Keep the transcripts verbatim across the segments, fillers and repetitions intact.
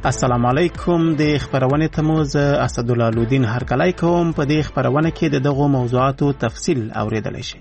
السلام علیکم. د خبرونه تموز اسدالله لودین هرکلی کوم. په دې خبرونه کې د دغو موضوعاتو تفصیل اوریدل شي.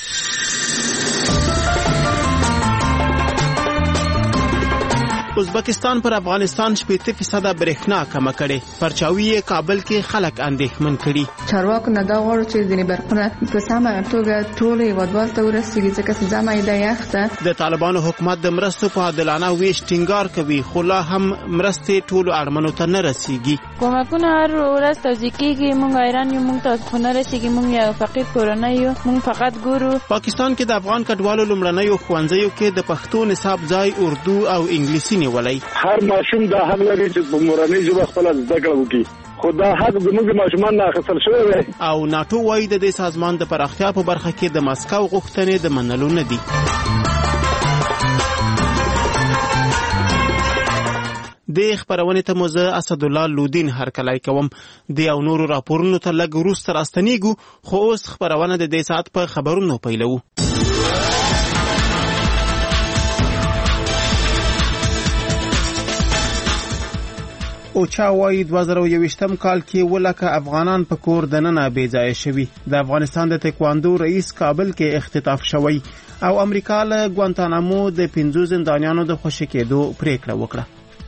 ازبکستان پر افغانستان شپږ فیصد برېښنا کم کړي. پرچاوي کابل کې خلک اندېښمن کړي. چارواکو نه دا غواړي چې ځینې برخونه په سمه توګه ټول هیوادوالو ته ورسیږي، ځکه چې زما ایده یخ ده. د طالبانو حکومت د مرستو په عادلانه ویش ټینګار کوي، خو لا هم مرستې ټولو اړمنو ته نه رسیږي. کومکونه هر ورځ توزیع کیږي، موږ ایران یو، موږ ته خو نه رسیږي، موږ یو فقیر کورنۍ یو، موږ فقط ګورو. پاکستان کې د افغان کډوالو لومړنیو ښوونځیو کې د پښتو نصاب ځای اردو او انګلیسي نیولی. هر ماشوم دا حق لري چې په مورنۍ ژبه خپل زده کړه وکړي، خو دا حق زموږ ماشومان نه اخیستل شوی دی. او ناټو وايي د دې سازمان د پراختیا په برخه کې د مسکو غوښتنې د منلو نه دي. د خبرونه ته موزه اسدالله لودین هرکلی کوم. د یو نورو راپورونو ته لږ وروسته راستنیږو، خو اوس خبرونه د دې ساعت په خبرونو پیلو. اوچا وايي دوه زره یوویشتم کال کې ولکه افغانان په کور دننه بې ځایه شوي. د افغانستان د تکواندو رئیس کابل کې اختطاف شوی او امریکا له ګوانتانامو د پنځو زندانیانو د خوشي کېدو پریکړه وکړه.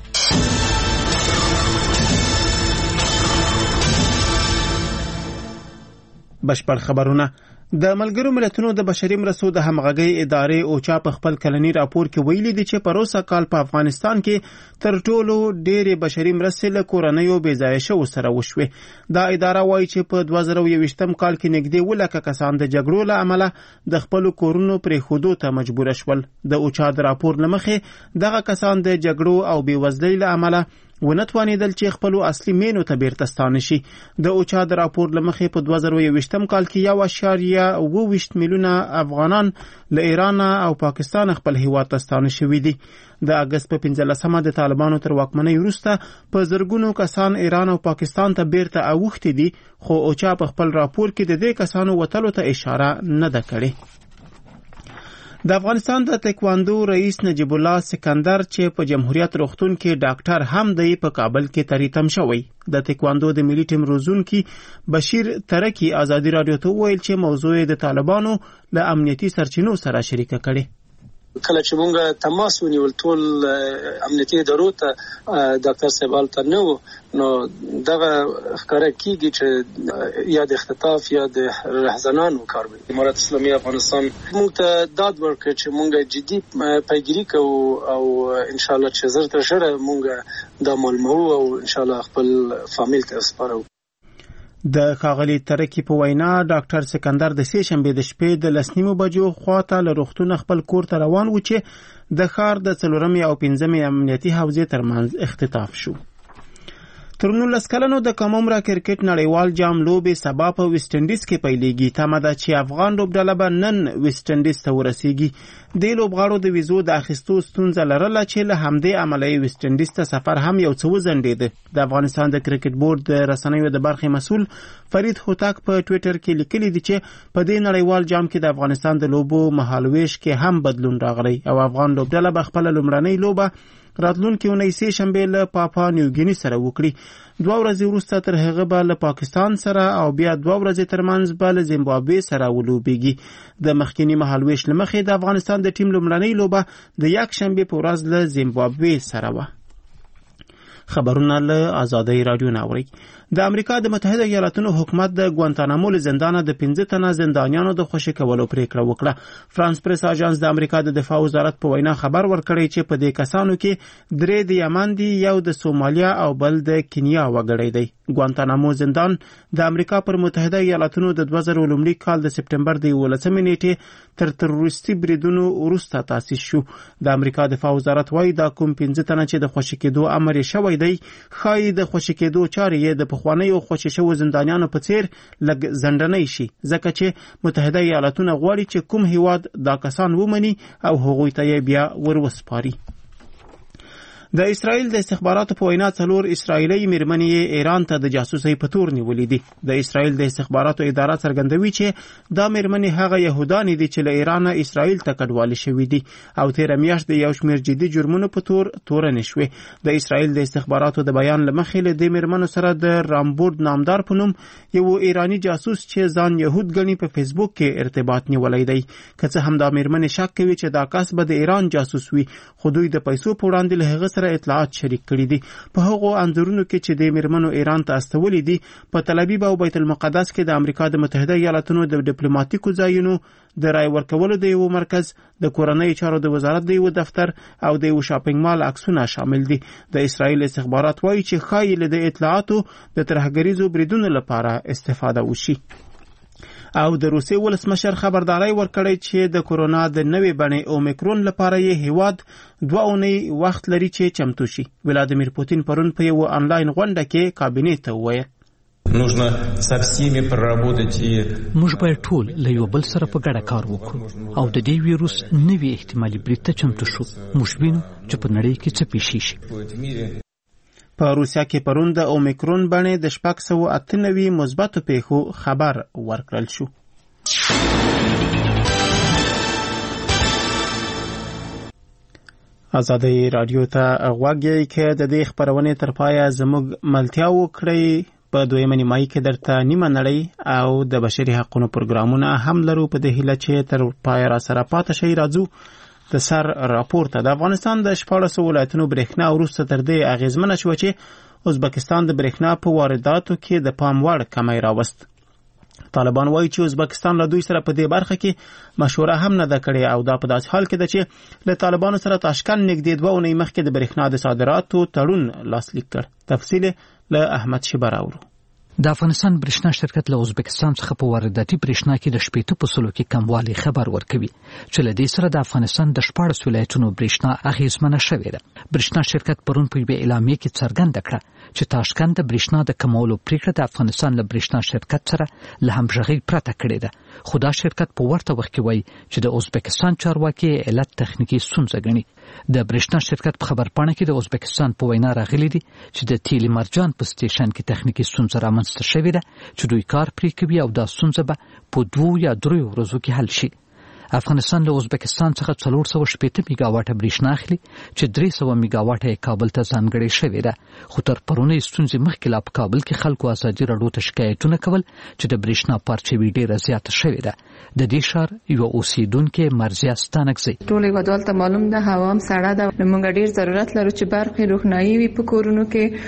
بشپړ خبرونه. د ملګرو ملتونو د بشري مرستو د همغږۍ ادارې اوچا په خپل کلنی راپور کې ویلي دي چې پروسه کال په افغانستان کې تر ټولو ډېرې بشري مرستې له کورنیو بې ځایه شوو سره وشوې. دا اداره وایي چې په دوه زره یوویشتم کال کې نږدې ولکه کسان د جګړو له امله د خپلو کورونو پرېښودو ته مجبور شول. د اوچا د راپور له مخې دغه کسان د جګړو او بېوزلۍ له امله ونتوانېدل چې خپلو اصلي مینو ته بیرته ستانه شي. د اوچا د راپور له مخې په دوه زره یوویشتم کال کې یو اعشاریه اوه ویشت میلیونه افغانان له ایران او پاکستان خپل هیواد ته ستانه شوي دي. د اګست په پنځلسمه د طالبانو تر واکمنۍ وروسته په زرګونو کسان ایران او پاکستان ته بیرته اوښتي دي، خو اوچا په خپل راپور کې د دې کسانو وتلو ته اشاره نه ده کړې. د افغانستان د تکواندو رئیس نجیب الله سکندر چې په جمهوریت روغتون کې ډاکټر هم دی، په کابل کې تریتم شوی. د تکواندو د ملي ټیم روزونکي بشیر ترکی ازادي رادیو ته ویل چې موضوع د طالبانو له امنیتي سرچینو سره شریکه کړي. کله چې مونږ تماس ونیول ټول امنیتي ادارو ته ډاکټر صاحب هلته نه و، نو دغه ښکاره کېږي چې یا د اختطاف یا د رهزنانو کار وي. امارت اسلامي افغانستان مونږ ته داد ورکړ چې مونږ جدي پیګیري کوو او انشاءالله چې زر تر ژره مونږ دا معلومو او انشاءالله خپل فامیل ته سپارو. د ښاغلي ترکی په وینا ډاکټر سکندر د سې شنبې د شپې د لس نیمو بجو خواته له روغتونه خپل کور ته روان و چې د ښار د څلورمې او پنځمې امنیتي حوزې ترمنځ اختطاف شو. تر نولس کلنو د کم عمره کرکټ نړیوال جام لوبې سبا په ویسټ انډیز کې پیلېږي. تمه ده چې افغان لوبډله به نن ویسټ انډیز ته ورسیږي. دې لوبغاړو د ویزو د اخیستو ستونزه لرله چې له همدې امله یې ویسټ انډیز ته سفر هم یو څه وځنډېده. د افغانستان د کرکټ بورډ د رسنیو د برخې مسؤل فرید هوتک په ټویټر کې لیکلي دي چې په دې نړیوال جام کې د افغانستان د لوبو مهالویش کې هم بدلون راغلی او افغان لوبډله به خپله لومړنۍ لوبه راتلونکې اونۍ سې شنبې له پاپا نیوګیني سره وکړي. دوه ورځې وروسته تر هغه به له پاکستان سره او بیا دوه ورځې ترمنځ به له زیمبابوې سره ولوبېږي. د مخکینی مهالویش له مخې د افغانستان د ټیم لومړنۍ لوبه د یک شنبې په ورځ له زیمبابوې سره وه. خبرونه له آزادۍ رادیو نه اورئ. د امریکا د متحده ایالاتونو حکومت د ګوانتانامو له زندانه د پنځه تنه زندانیانو د خوشي کولو پریکړه وکړه. فرانس پریس اژانس د امریکا د دفاع وزارت په وینا خبر ورکړی چې په دې کسانو کې درې د یمن دي، یو د سومالیا او بل د کینیا وګړی دی. ګوانتانامو زندان د امریکا پر متحده ایالاتونو د دوه زره لومړي کال د سپټمبر د یولسمې نیټې تر تروریستي بریدونو وروسته تاسیس شو. د امریکا دفاع وزارت وايي دا کوم پنځه تنه چې د خوشي کېدو امر یې شوی دی، ښایي د خوشي کېدو چارې یې د پخوانیو خوشي شوو زندانیانو په څیر لږ ځنډنی شي، ځکه چې متحده ایالاتونه غواړي چې کوم هیواد دا کسان ومني او هغوی ته یې بیا وروسپاري. د اسرائیل د استخباراتو په وینا څلور اسرائیلي میرمنې ایران ته د جاسوسۍ په تور نیولې دي. د اسرائیل د استخباراتو اداره څرګندوي چې دا میرمنې هغه يهودانې دي چې له ایران اسرائیل ته کډوالې شوې دي او تیر میاشت د یو شمېر جدي جرمونو په تور تورنې شوې. د اسرائیل د استخباراتو د بیان لمخې له دې میرمنو سره د رامبورد نامدار په نوم یو ایرانی جاسوس چې ځان يهود ګڼي په فیسبوک کې ارتباط نیولې دی. که څه هم دا میرمنې شک کوي چې دا کس به د ایران جاسوس وي، خو دوی د پیسو په وړاندې له هغه اطلاعات شریک کړي دي. په هغو انځورونو کې چې د میرمنو ایران ته استولې دي په تل ابیب او بیت المقدس کې د امریکا د متحده ایالاتونو د ډیپلوماټیکو ځایونو د رای ورکولو د یو مرکز، د کورنۍ چارو د وزارت د یو دفتر او د یو شاپینګ مال عکسونه شامل دي. د اسرائیل استخبارات وایي چې ښایي له د اطلاعاتو د ترهګریزو بریدونو لپاره استفاده وشي. او د روسي ولسمشر خبرداري ورکړی چې د کورونا د نوې بڼې اومیکرون لپاره یې هیواد دوه اونۍ وخت لري چې چمتو شي. ولادیمیر پوتین پرون په یو آنلاین غونډه کې کابینې ته وویل موږ باید ټول له یو بل سره په ګډه کار وکړو او د دې ویروس نوې احتمالي برید ته چمتو شو. موږ وینو چې په نړۍ کې څه پیښ شي. په روسیا کې پرون د اومیکرون بڼې د شپږ سوه اته نوي مثبتو پیښو خبر ورکړل شو. ازادي رادیو ته غوږ یې کې د دې خبرونې تر پایه زموږ ملتیا وکړئ. په دویمه نیمایي کې درته نیمه نړۍ او د بشري حقوقو پروګرامونه هم لرو. په دې هیله چې تر پایه را سره پاتې شئ. راځو د سر راپور ته. د افغانستان د شپاړسو ولایتونو برېښنا وروسته تر دې اغېزمنه شوه چې ازبکستان د برېښنا په وارداتو کې د پام وړ کمی راوست. طالبان وایي چې ازبکستان له دوی سره په دې برخه کې مشوره هم نه ده کړې او دا په داسې حال کې ده چې له طالبانو سره تاشکند نږدې دوه اونۍ مخکې د برېښنا د صادراتو تړون لاسلیک کړ. تفصیل له احمد شبر اورو. د افغانستان برېښنا شرکت له ازبکستان څخه په وارداتي برېښنا کې د شپېته په سلو کې کموالی خبر ورکوي چې له دې سره د افغانستان د شپاړسو ولایتونو برېښنا اغېزمنه شوې ده. برېښنا شرکت پرون په یوه اعلامیه کې څرګنده کړه چې تاشکند د برېښنا د کمولو پریکړه د افغانستان له برېښنا شرکت سره له همغږۍ پرته کړې ده. خو دا شرکت په ورته وخت کې وایي چې د ازبکستان چارواکي علت تخنیکي ستونزه ګڼي. د برېښنا شرکت په خبرپاڼه کې د ازبکستان په وینا راغلي دي چې د تیل مرجان په سټیشن کې تخنیکي ستونزه رامنځته شوې ده چې دوی کار پرې کوي او دا ستونزه به په دوو یا دریو ورځو کې حل شي. افغانستان له ازبکستان څخه څلور سوه شپېته میگا واټه برېښنا اخلي چې درې سوه میگا واټه یې کابل ته ځانګړې شوې ده. خو تر پرونۍ ستونزې مخکې لا په کابل کې خلکو ازادي راډیو ته شکایتونه کول چې د برېښنا پارچوي ډېره زیاته شوې ده. د دې ښار یوه اوسېدونکې مرضیه ستانکزۍ ټول هیوادوالو ته معلوم ده هوا هم سړه ده. موږ ډېر ضرورت لرو چې برقي روښنایي وي په کورونو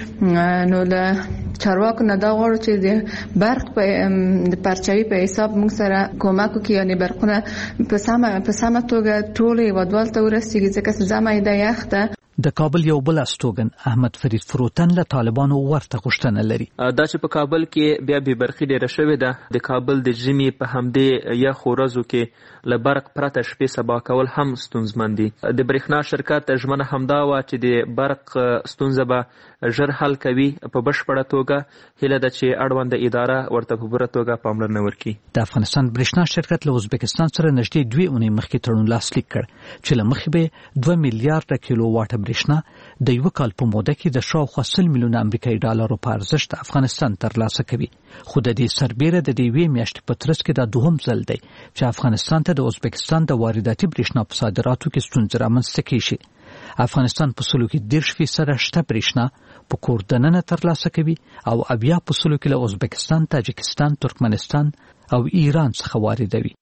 کې. نو له چارواکو نه دا غواړو چې د برق په پارچوي په حساب موږ سره کومک وکړي، یعنې برقونه په سمه په سمه توګه ټول هیوادوالو ته ورسیږي ځکه چې زمه یې د یخ ده. د کابل یو بل استوګن احمد فرید فروتن له طالبانو ورته غوښتنه لري. دا چې په کابل کې بیا به برخي ډیره شوې ده. د کابل د ژمي په همدې یخ ورځو کې له برق پرته شپې سبا کول هم ستونزمن دي. د برېښنا شرکت ژمنه همدا وه چې د برق ستونزه به ژر حل کوي په بشپړه توګه. هیله ده چې اړونده اداره ورته په پوره توګه پاملرنه وکړي. د افغانستان برېښنا شرکت له ازبکستان سره نږدې دوې اونۍ مخکې تړون لاسلیک کړ چې له مخې به دوه میلیارډه کیلو واټه برېښنا د یو کال په موده کې د شاوخوا سل میلیونه امریکایي ډالرو په ارزښت افغانستان ترلاسه کوي. خو د دې سربیره د دې یوې میاشتې په ترڅ کې دا دوهم ځل دی چې افغانستان ته د ازبکستان د وارداتي برېښنا په صادراتو کې ستونزې رامنځته کیږي. افغانستان په سلو کې دېرش فیصده شته برېښنا په کور دننه ترلاسه کوي او اویا په سلو کې له ازبکستان، تاجکستان، ترکمنستان او ایران څخه واردوي.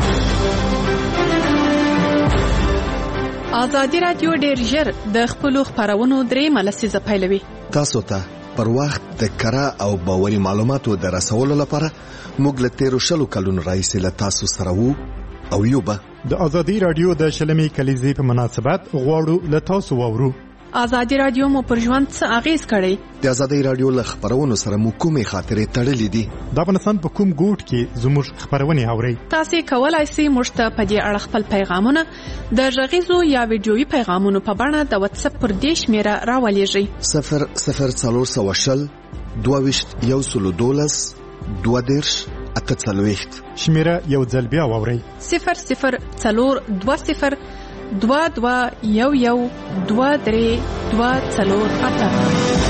ازادي رادیو ډېر ژر د خپلو خبرونو درېیمه لسیزه پیلوي. تاسو ته پر وخت د کره او باوري معلوماتو د رسولو لپاره موږ له تیرو شلو کلونو راهیسې له تاسو سره وو او یو به د ازادي رادیو د شلمې کلیزې په مناسبت غواړو له تاسو واورو. ازادي رادیو مو پر ژوند څه اغیز کړی؟ د ازادي رادیو له خبرونو سره مو کومې خاطرې تړلې دي؟ د افغانستان په کوم ګوټ کې زموږ خبرونه اورئ؟ تاسو کولای شئ موږ ته په دې اړه خپل پیغامونه د غږیزو یا ویډیويي پیغامونو په بڼه د واتس اپ پر دې شمیره راولېږئ. صفر صفر څلور سوه شل دوه ویشت یو سلو دولس دوه دېرش اته څلوېښت. شمیره یو ځل بیا واورئ. صفر صفر څلور دوه صفر دوه دوه یو یو دوه درې دوه څلور اته.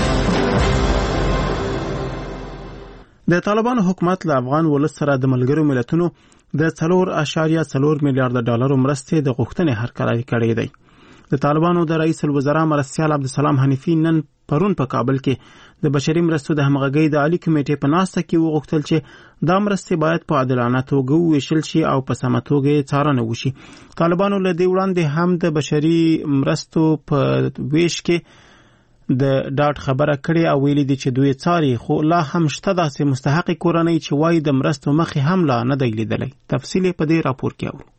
د طالبانو حکومت له افغان ولس سره د ملګرو ملتونو د څلور اعشاریه څلور میلیارډ ډالرو مرستې د غوښتنې هرکلی کړی دی. د طالبانو د رئیس الوزرا مرستیال عبدالسلام حنیفي نن پرون په کابل کې د بشري مرستو د همغږۍ د عالی کمیټې په ناسته کې وغوښتل چې دا مرستې باید په عادلانه توګه وویشل شي او په سمه توګه څارنه وشي. طالبانو له دې وړاندې هم د بشري مرستو په ویش کې د ډاټ خبره کړې او ویلي دي چې دوی څاري، خو لا هم شته داسې مستحق کورنۍ چې وایي د مرستو مخې هم لا نه دی لیدلی. تفصیل په دې راپور کې اورو.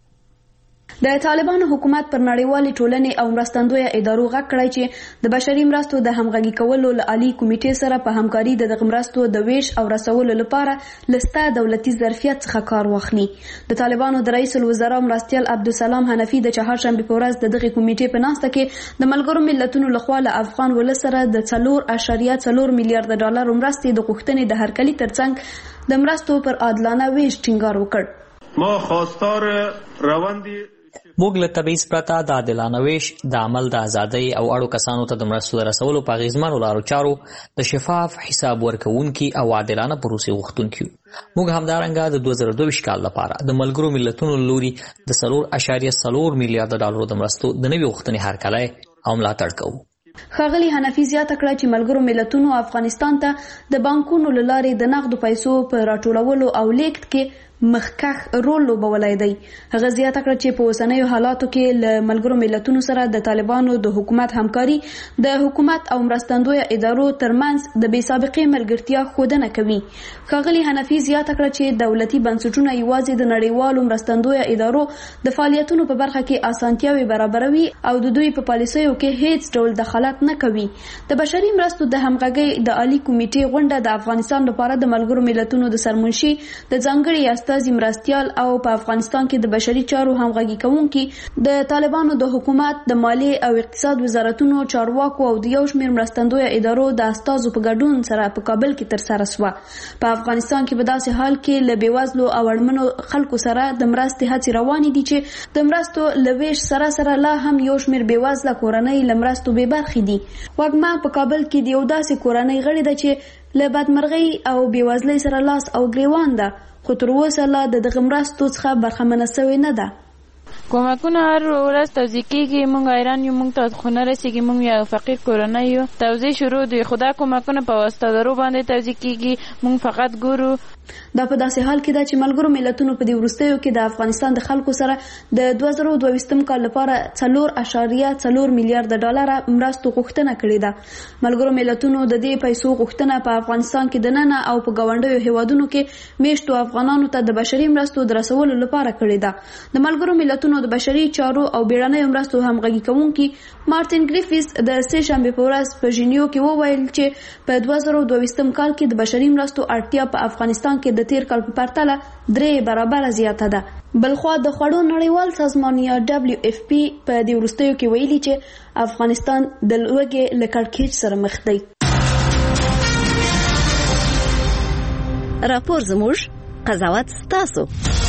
د طالبانو حکومت پر نړیوالې ټولنې او مرستندویه ادارو غږ کړی چې د بشري مرستو د همغږي کولو له عالی کمیټې سره په همکاري د دغه مرستو د ویش او رسولو لپاره لسته دولتي ظرفیت څخه کار واخلي. د طالبانو د رئیس الوزرا مرستیال عبدالسلام حنفي د چهارشنبه په ورځ د دغه کمیټې په ناسته کې د ملګرو ملتونو لخوا له افغان ولس سره د څلور اعشاریه څلور میلیارډ ډالر مرستې د غوښتنې د هرکلي ترڅنګ د مرستو پر عادلانه ویش ټینګار وکړ. ما خواستار روندي موږ له تبعیض پرته د عادلانه ویش د عمل د ازادۍ او اړو کسانو ته د مرستو د رسولو په اغېزمنو لارو چارو د شفاف حساب ورکوونکي او عادلانه پروسې غوښتونکي. موږ همدارنګه د دوه زره دوه ویشت کال لپاره د ملګرو ملتونو له لوري د څلور اعشاریه څلور میلیارډ ډالرو د مرستو د نوې غوښتنې هرکلی او ملاتړ کوو. ښاغلي حنفي زیاته کړه چې ملګرو ملتونو افغانستان ته د بانکونو له لارې د نقدو پیسو په راټولولو او لیږد کې مخکخ رول لوبولی دی. هغه زیاته کړه چې په اوسنیو حالاتو کې له ملګرو ملتونو سره د طالبانو د حکومت همکاري د حکومت او مرستندویه ادارو ترمنځ د بې سابقې ملګرتیا ښودنه کوي. ښاغلي حنفي زیاته کړه چې دولتي بنسټونه یوازې د نړیوالو مرستندویه ادارو د فعالیتونو په برخه کې اسانتیاوې برابروي او د دوی په پالیسیو کې هیڅ ډول دخالت نه کوي. د بشري مرستو د همغږۍ د عالی کمیټې غونډه د افغانستان لپاره د ملګرو ملتونو د سرمنشي د ځانګړي استازي مرستیال او په افغانستان کې د بشري چارو همغږي کوونکي د طالبانو د حکومت د مالیې او اقتصاد وزارتونو چارواکو او د یو شمېر مرستندویه ادارو د استازو په ګډون سره په کابل کې ترسره شوه. په افغانستان کې په داسې حال کې له بېوزلو او اړمنو خلکو سره د مرستې هڅې روانې دي چې د مرستو له ویش سره سره لا هم یو شمېر بېوزله کورنۍ له مرستو بې برخې دي. وږمه په کابل کې د یو داسې کورنۍ غړې ده چې له بدمرغۍ او بېوزلۍ سره لاس او ګریوان ده، خو تر اوسه لا د دغه مرستو څخه برخمنه سوې نه ده. کمکونه هر ورځ توزیع کیږي، موږ حیران یو، موږ ته خو نه رسیږي، موږ یو فقیر کورنۍ یو. توزیع شروع دی، خو دا کمکونه په واسطه درو باندې توزیع کیږي، موږ فقط ګورو. دا په داسې حال کې ده چې ملګرو ملتونو په دې وروستیو کې د افغانستان د خلکو سره د دوه زره دوه ویشتم کال لپاره څلور اعشاریه څلور میلیارډ ډالره مرستو غوښتنه کړې ده. ملګرو ملتونو د دې پیسو غوښتنه په افغانستان کې دننه او په ګاونډیو هیوادونو کې میشتو افغانانو ته د بشري مرستو د رسولو لپاره کړې ده. د ملګرو ملتونو د بشري چارو او بیړنیو مرستو همغږي کوونکي مارټین ګریفیث د سه شنبې په ورځ په ژینیو کې وویل چې په دوه زره دوه ویشتم کال کې د بشري مرستو اړتیا په افغانستان کې د تیر کال په پرتله درې برابره زیاته ده. بلخوا د خوړو نړیوال سازمان یا دبلیو اف پی په دې وروستیو کې ویلي چې افغانستان د لوږې له کړکېچ سره مخ دی. راپور زموږ، قضاوت ستاسو.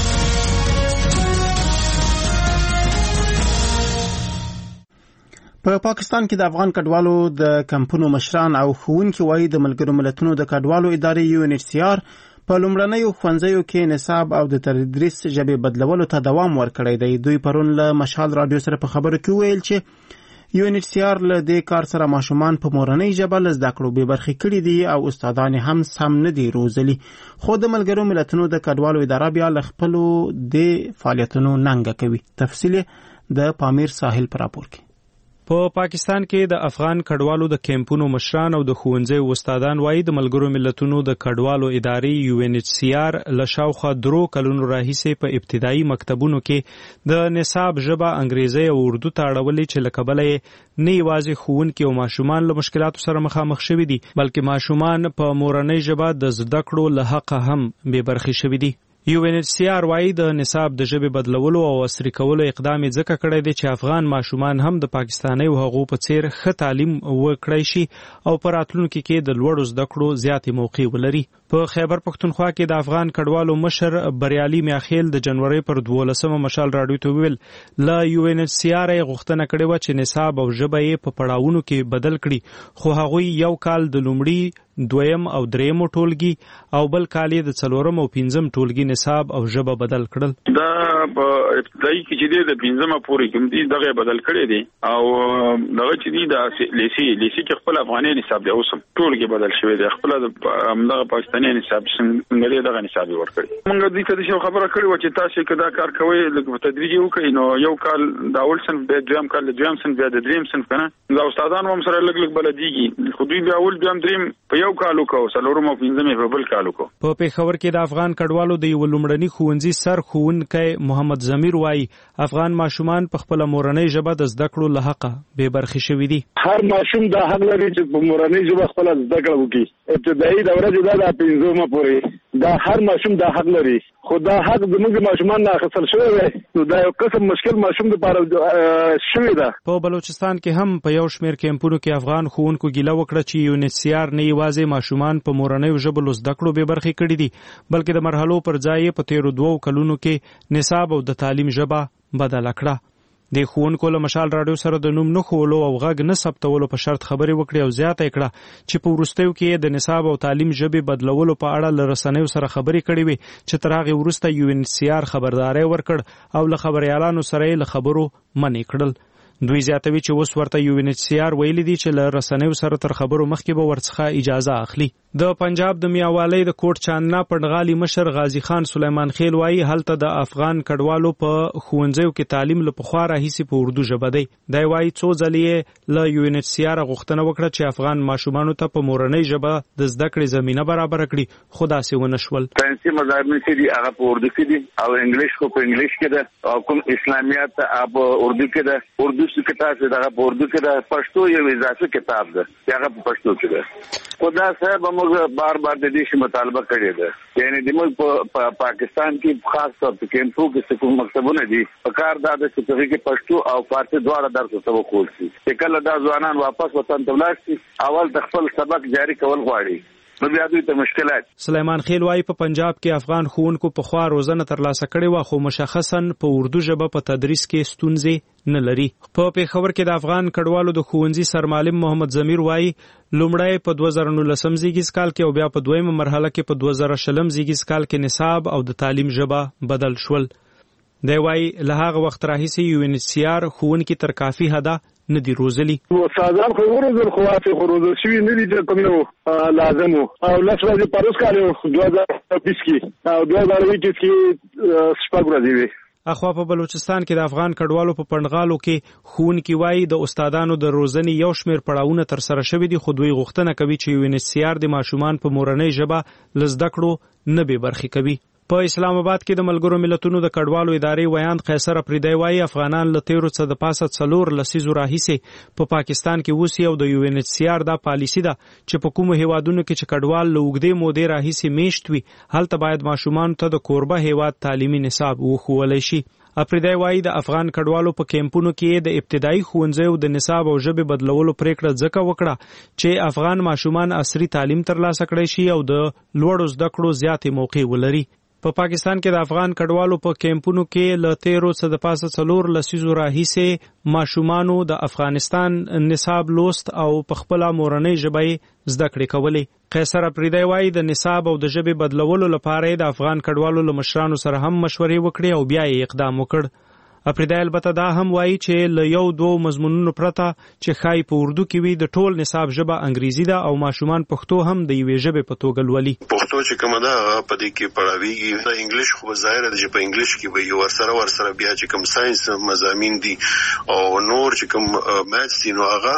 په پا پاکستان کې د افغان کډوالو د کمپونو مشران او ښوونکي وایي د ملګرو ملتونو د کډوالو ادارې یو ان ایچ سی آر په لومړنیو ښوونځیو کې نصاب او د تدریس ژبې بدلولو ته دوام ورکړی دی. دوی پرون له مشال رادیو سره په خبرو کې ویل چې یو ان ایچ سی آر له دې کار سره ماشومان په مورنۍ ژبه له زده کړو بې برخې کړي دي او استادان هم سم نه دي روزلي. خو د ملګرو ملتونو د کډوالو اداره بیا له خپلو د فعالیتونو ننګه کوي. تفصیل د پامیر ساحل پر راپور کې. په پاکستان کې د افغان کډوالو د کیمپونو مشران او د ښوونځیو استادان وایي د ملګرو ملتونو د کډوالو ادارې یو ان ایچ سی آر له شاوخوا درو کلونو راهیسې په ابتدایي مکتبونو کې د نصاب ژبه انګریزي او اردو ته اړولې چې له کبله یې نه یوازې ښوونکي او ماشومان له مشکلاتو سره مخامخ شوي دي بلکې ماشومان په مورنۍ ژبه د زده کړو له حقه هم بې برخې شوي دي. یو ان ایچ سی آر وايي د نصاب د ژبې بدلولو او عصري کولو اقدام ځکه کړی دی چې افغان ماشومان هم د پاکستاني هغو په څیر ښه تعلیم وکړی شي او په راتلونکي کې د لوړو زده کړو زیاتې موقع ولري. په خیبر پښتونخوا کې د افغان کډوالو مشر بریالي میاخیل د جنوري پر دولسمه مشال راډیو ته ویل لا یو ان ایچ سی آر غوښتنه کړې و چې نصاب او ژبه یې په پړاوونو کې بدل کړي، خو هغوی یو کال د لومړي دویم او دریم ټولګي او بل کال د څلورم او پنځم ټولګي نصاب او ژبه بدل کړل. دا په ابتدایي کې چې د پنځمه پورې کوم دي دغه بدل کړی دي او دغه چې دي د لیسي لیسي کې خپل افغاني نصاب دی اوسم ټولګي بدل شوی دی، خپل د دغه پاکستاني نصاب څنګه دغه نصاب ورکړي. موږ دې ته څه خبره کړې و چې تاسو کدا کار کوي لکه په تدریجي وکړئ، نو یو کال د اول صنف د دویم کال د دویم صنف د دریم صنف کنه دا استادان هم سره لګ لګ بلديږي، خو دوی بیا اول دویم دریم یو کالو کو سلورم او پنځمه په بل کالو کو. په پیښور کې د افغان کډوالو د یو لومړني ښوونځي سر ښوونکی محمد ضمیر وایي افغان ماشومان په خپل مورنۍ ژبه د زده کړو له حقه بې برخې شوي دي. هر ماشوم دا حق لري چې په مورنۍ ژبه خپل زده کړه وکړي. ابتدایي دوره چې دا د پنځمه پورې دا هر ماشوم دا حق لري، خو دا حق زموږ ماشومان نه اخیستل شوی دی، نو دا یو قسم مشکل ماشوم لپاره شوی ده. په بلوچستان کې هم په یو شمېر کیمپونو کې افغان ښوونکو ګیله وکړه چې یو ان ایچ سی آر نه یوازې ماشومان په مورنۍ ژبه له زده کړو بې برخې کړي دي، بلکې د مرحلو پر ځای په تیرو دوو کلونو کې نصاب او د تعلیم ژبه بدله کړه. د ښوونکو له مشال راډیو سره د نوم نه ښولو او غږ نه ثبتولو په شرط خبرې وکړې او زیاته یې کړه چې په وروستیو کې د نصاب او تعلیم ژبې بدلولو په اړه له رسنیو سره خبرې کړې وي چې تر هغې وروسته یو ان ایچ سی آر خبرداری ورکړ او له خبریالانو سره یې له خبرو منع کړل. دوی زیاتوي چې اوس ورته یو ان ایچ سی آر ویلي دي چې له رسنیو سره تر خبرو مخکې به ورڅخه اجازه اخلي. د پنجاب د میاوالی د کوټ چاندنا پړنغالي مشر غازی خان سلیمان خیل وایي هلته د افغان کډوالو په ښوونځیو کې تعلیم له پخوا راهیسې په اردو ژبه دی. دی وایي څو ځلې یې له یو ان ایچ سی آر غوښتنه وکړه چې افغان ماشومانو ته په مورنۍ ژبه د زده کړې زمینه برابره کړي، خو داسې ونه شول. ساینسي مضامین چې دي هغه په اردو کې دي او انګلیش خو په انګلیش کې ده او کوم اسلامیات په اردو کې ده. اردو کتاب چې دغه په اردو کې ده، پښتو یو اضافي کتاب ده چې هغه په پښتو کې ده. خو دا صاحب موږ بار بار د دې شی مطالبه کړې ده، یعنی د موږ په پاکستان کې خاص طور په کیمپو کې کوم مکتبونه دي په کار دا د چې کې پښتو او فارسی دواړه درس ورته وکول شي چې کله دا ځوانان واپس وطن ته ولاړ شي اول د خپل سبق جاری کول غواړي، نو بیا دوی ته مشکلات. سلیمان خیل وایي په پنجاب کې افغان ښوونکو په خوا روزنه ترلاسه کړې وه، خو مشخصا په اردو ژبه په تدریس کې ستونزې نه لري. په پیښور کې د افغان کډوالو د ښوونځي سرمعلم محمد ضمیر وایي لومړی په دوه زره نولسم زیږیز کال کې او بیا په دویمه مرحله کې په دوه زره شلم زیږیز کال کې نصاب او د تعلیم ژبه بدل شول. دی وایي له هغه وخت راهیسې یو ان ایچ سی آر ښوونکي تر کافي حده نه دي روزلي. استادان خو وروزل خو واسه خو روزل شوي نه دي چې کوم یو لازم و او لس ورځې پروس کال دوه زره بیس کې او دوه زره اکیس کې شپږ ورځې وي. اخوا په بلوچستان کې د افغان کډوالو په پړنغالو کې ښوونکي وایي د استادانو د روزنې یو شمېر پړاوونه ترسره شوي دي، خو دوی غوښتنه کوي چې یو ان ایچ سی آر د ماشومان په مورنۍ ژبه له زده کړو نه بې برخې کوي. په اسلام آباد کې د ملګرو ملتونو د کډوالو ادارې ویاند قیصر افریدی وایي افغانان له تیرو څه د پاسه څلور لسیزو راهیسې په پاکستان کې اوسي او د یو ان ایچ سی آر دا پالیسي ده چې په کومو هیوادونو کې چې کډوال له اوږدې مودې راهیسې میشت وي هلته باید ماشومانو ته د کوربه هیواد تعلیمي نصاب وښوولی شي. افریدی وایي د افغان کډوالو په کیمپونو کې د ابتدایي ښوونځیو د نصاب او ژبې بدلولو پریکړه ځکه وکړه چې افغان ماشومان عصري تعلیم ترلاسه کړی شي او د لوړو زده کړو زیاتې موقع ولري. په پا پاکستان کې د افغان کډوالو په کیمپونو کې له تیرو څه د پاسه څلور لسیزو راهیسې ماشومانو د افغانستان نصاب لوست او په خپله مورنۍ ژبه یې زده کړې کولې. قیصر افریدی وایي د نصاب او د ژبې بدلولو لپاره یې د افغان کډوالو له مشرانو سره هم مشورې وکړې او بیا یې اقدام وکړ. افریدی البته دا هم وایي چې له یو دوه مضمونونو پرته چې ښایي په اردو کې وي د ټول نصاب ژبه انګریزي ده او ماشومان پښتو هم د یوې ژبې په توګه لولي. پښتو چې کومه ده هغه په دې کې پړاویږي، د انګلیش خو ظاهره ده چې په انګلیش کې به یو ورسره ورسره بیا چې کوم ساينس مضامین دي او نور چې کوم میث دي نو هغه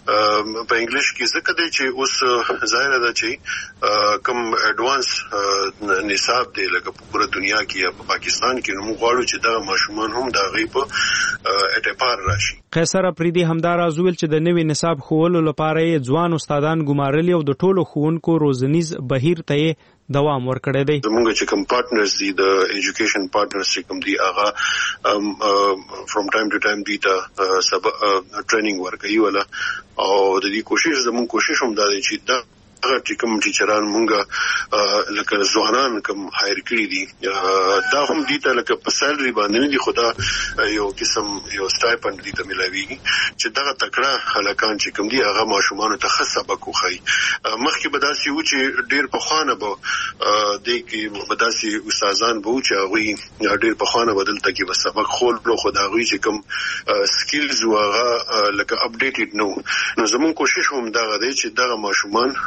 په انګلیش کې ځکه دی چې اوس ظاهره ده چې کوم اډوانس نصاب دی لکه په پوره دنیا کې یا په پاکستان کې نو موږ غواړو چې دا ماشومان هم دا غي په اعتبار راشي. قیصر افریدي همداراز ویل چې د نوي نصاب ښوولو لپاره یې ځوان استادان ګمارلي او د ټولو ښوونکو روزنیز بهیر ته یې دوام ورکړی دی. زمونږ چې کوم پارټنرز دي د ایجوکیشن پارټنرز چې کوم دي هغه فرام ټایم ټو ټایم دي ته سب ټریننګ ورکوي ولا او د دې کوشش زمونږ کوشش هم دا دی چې دا هغه چې کوم ټیچران مونږه لکه ځوانان کوم هایر کړی دي دا هم دي ته لکه په سالري باندې نه دي خدا یو قسم یو سټایپند دي ته ملاويږي چې دا تکړه هلکان چې کوم دي هغه ماشومان ته خاص سبق وخی. مخکې به داسې و چې ډېر په خوانه به د کې به داسې استادان به چې هغه ډېر په خوانه بدلته کې به سبق خول نو خدا غوي چې کوم سکلز واغه لکه اپډیټډ نو نو زموږ کوشش هم دا غوډي چې دا ماشومان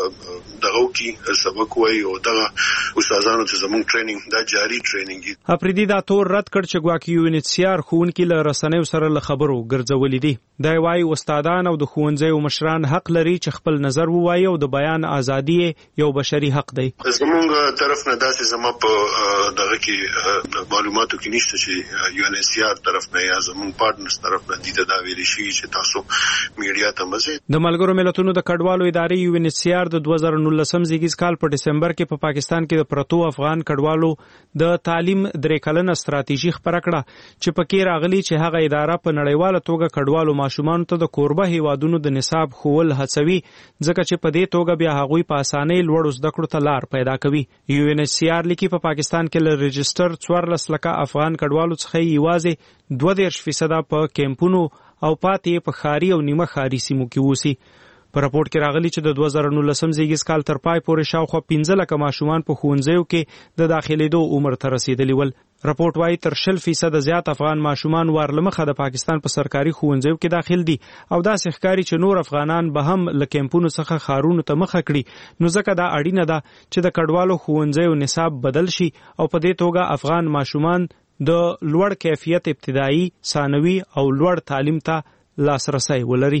دغه کی سبق وای او دغه استادانو ته زموږ ټریننګ دا جاری ټریننګ دی. افریدي دا تور رد کړ چې ګواکې یونیسیار ښوونکي له رسنیو سره له خبرو ګرځولې دي. دا وايي استادان او د ښوونځیو مشران حق لري چې خپل نظر ووایي او د بیان ازادي یو بشري حق دی. زموږ طرف نه داسې زما په دغه کې معلوماتو کې نشته چې یونیسیار طرف نه یا زموږ پارټنرز طرف نه دي دا ویل شي چې تاسو میډیا ته مزه. د ملګرو ملتونو د کډوالو ادارې یونیسیار د دوه زره نولسم زیږیز کال په دسمبر کې په پاکستان کې د پرتو افغان کډوالو د تعلیم درې کلنه ستراتیژي خبره کړه چې پکې راغلي چې هغه اداره په نړیواله توګه کډوالو ماشومان ته د کوربه هیوادونو د نصاب ښوول هڅوي ځکه چې په دې توګه بیا هغوی په اسانۍ لوړو زده کړو ته لار پیدا کوي. یو ان ایچ سی آر لیکي په پاکستان کې له رجسټر څوارلس لکه افغان کډوالو څخه یوازې دوه دېرش فیصده په کیمپونو او پاتې په ښاري او نیمه ښاري سیمو کې اوسي. په راپورټ کې راغلي چې د دوه زره نولسم زیږیز کال تر پای پورې شاوخوا پنځه لکه ماشومان په ښوونځیو کې د داخلېدو عمر ته رسیدلي ول. راپورټ وايي تر شل فیصده زیات افغان ماشومان وارلمخه د پاکستان په سرکاري ښوونځیو کې داخل دي او داسې ښکاري چې نور افغانان به هم له کیمپونو څخه ښارونو ته مخه کړي. نو ځکه دا اړینه ده چې د کډوالو ښوونځیو نصاب بدل شي او په دې توګه افغان ماشومان د لوړ کیفیت ابتدایي، ثانوي او لوړ تعلیم ته لاسرسی ولري.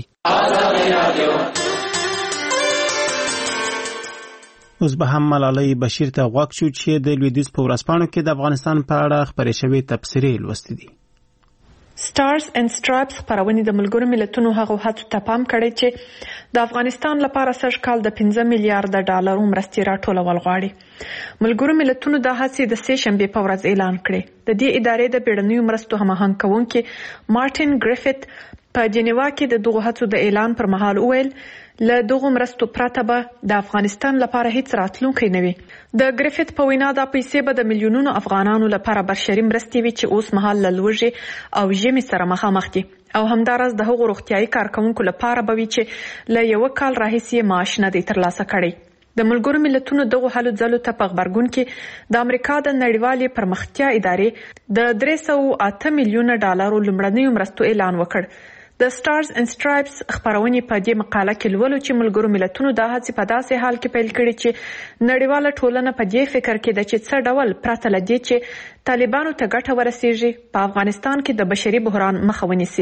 اوس به هم ملالۍ بشیر ته غوږ شو چې د لویدیځ په ورځپاڼو کې د افغانستان په اړه خپرې شوې تبصرې لوستې دي. سټارز اینڈ سټرایپس خپرونې د ملګرو ملتونو هغو هڅو ته پام کړی چې د افغانستان لپاره سږ کال د پنځه میلیارډ ډالرو مرستې راټولول غواړي. ملګرو ملتونو دا هڅې د سې شنبې په ورځ اعلان کړې. د دې ادارې د بیړنیو مرستو هماهنګ کوونکي مارټین ګریفت په جنیوا کې د دغو هڅو د اعلان پر مهال وویل له دغو مرستو پرته به د افغانستان لپاره هیڅ راتلونکی نه وي. د ګریفت په وینا دا پیسې به د میلیونونو افغانانو لپاره بشري مرستې وي چې اوس مهال له لوږې او ژمي سره مخامخ دي او همداراز د هغو روغتیايي کارکوونکو لپاره به وي چې له یو کال راهیسې معاش نه دی ترلاسه کړی. د ملګرو ملتونو دغو هلو ځلو ته په غبرګون کې د امریکا د نړیوالې پرمختیا ادارې د درې سوه اته میلیونه ډالرو لومړنیو مرستو اعلان وکړ. د سټارز اینڈ سټرایپس خپرونې په دې مقاله کې لولو چې ملګرو ملتونو دا هڅې په داسې حال کې پیل کړي چې نړیواله ټولنه په دې فکر کې ده چې څه ډول پرته له دې چې طالبانو ته ګټه ورسیږي په افغانستان کې د بشري بحران مخه ونیسي.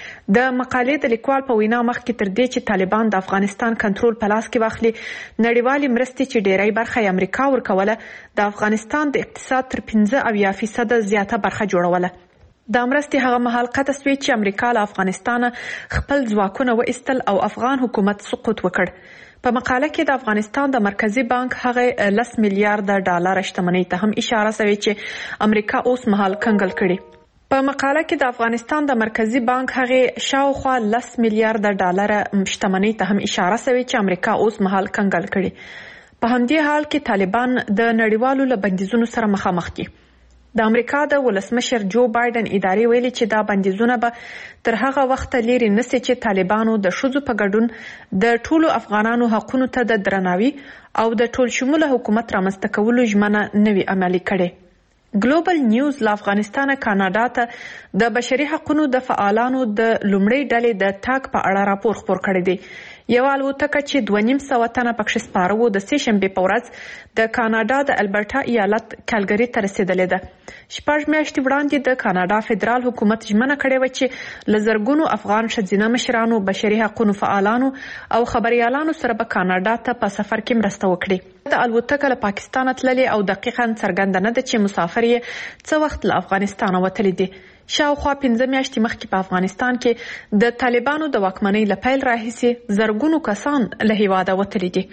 د مقالې د لیکوال په وینا مخکې تر دې چې طالبان د افغانستان کنټرول په لاس کې واخلي، نړیوالې مرستې چې ډیری برخه یې امریکا ورکوله د افغانستان د اقتصاد تر پنځه اویا فیصده زیاته برخه جوړوله. دا مرستې هغه مهال قطع سوې چې امریکا له افغانستانه خپل ځواکونه وایستل او افغان حکومت سقوط وکړ. په مقاله کې د افغانستان د مرکزی بانک هغه لس میلیارډ ډالر شتمنۍ ته هم اشاره شوې چې امریکا اوس مهال کنګل کړي. په مقاله کې د افغانستان د مرکزی بانک هغه شاوخوا لس میلیارډ ډالر شتمنۍ ته هم اشاره شوې چې امریکا اوس مهال کنګل کړي. په همدې حال کې طالبان د نړیوالو له بندیزونو سره مخامخ دي. د امریکا د ولسمشر جو بایدن ادارې ویلي چې دا بندیزونه به تر هغه وخته لري نسي چې طالبانو د ښځو په ګډون د ټولو افغانانو حقونو ته د درناوي او د ټول شموله حکومت رامنځته کولو ژمنه نوي عملي کړي. ګلوبل نیوز له افغانستانه کاناډا ته د بشري حقونو د فعالانو د لومړۍ ډلې د تاګ په اړه راپور خپور کړی دی. یو الوتکه چې دوه نیم سوه تنه پکښې سپاره وو د سې شنبې په ورځ د کاناډا د البرټا ایالت کالګري ته رسېدلې ده. شپږ میاشتې وړاندې د کاناډا فدرال حکومت ژمنه کړې وه چې له زرګونو افغان ښځینه مشرانو، بشري حقونو فعالانو او خبریالانو سره به کاناډا ته په سفر کې مرسته وکړي. د الوتکه له پاکستانه تللې او دقیقاً څرګنده نه ده چې مسافر یې څه وخت له افغانستانه وتلی دي. شاوخوا پنځه میاشتې مخکې په افغانستان کې د طالبانو د واکمنۍ له پیل راهیسې زرګونو کسان له هیواده وتلي دي.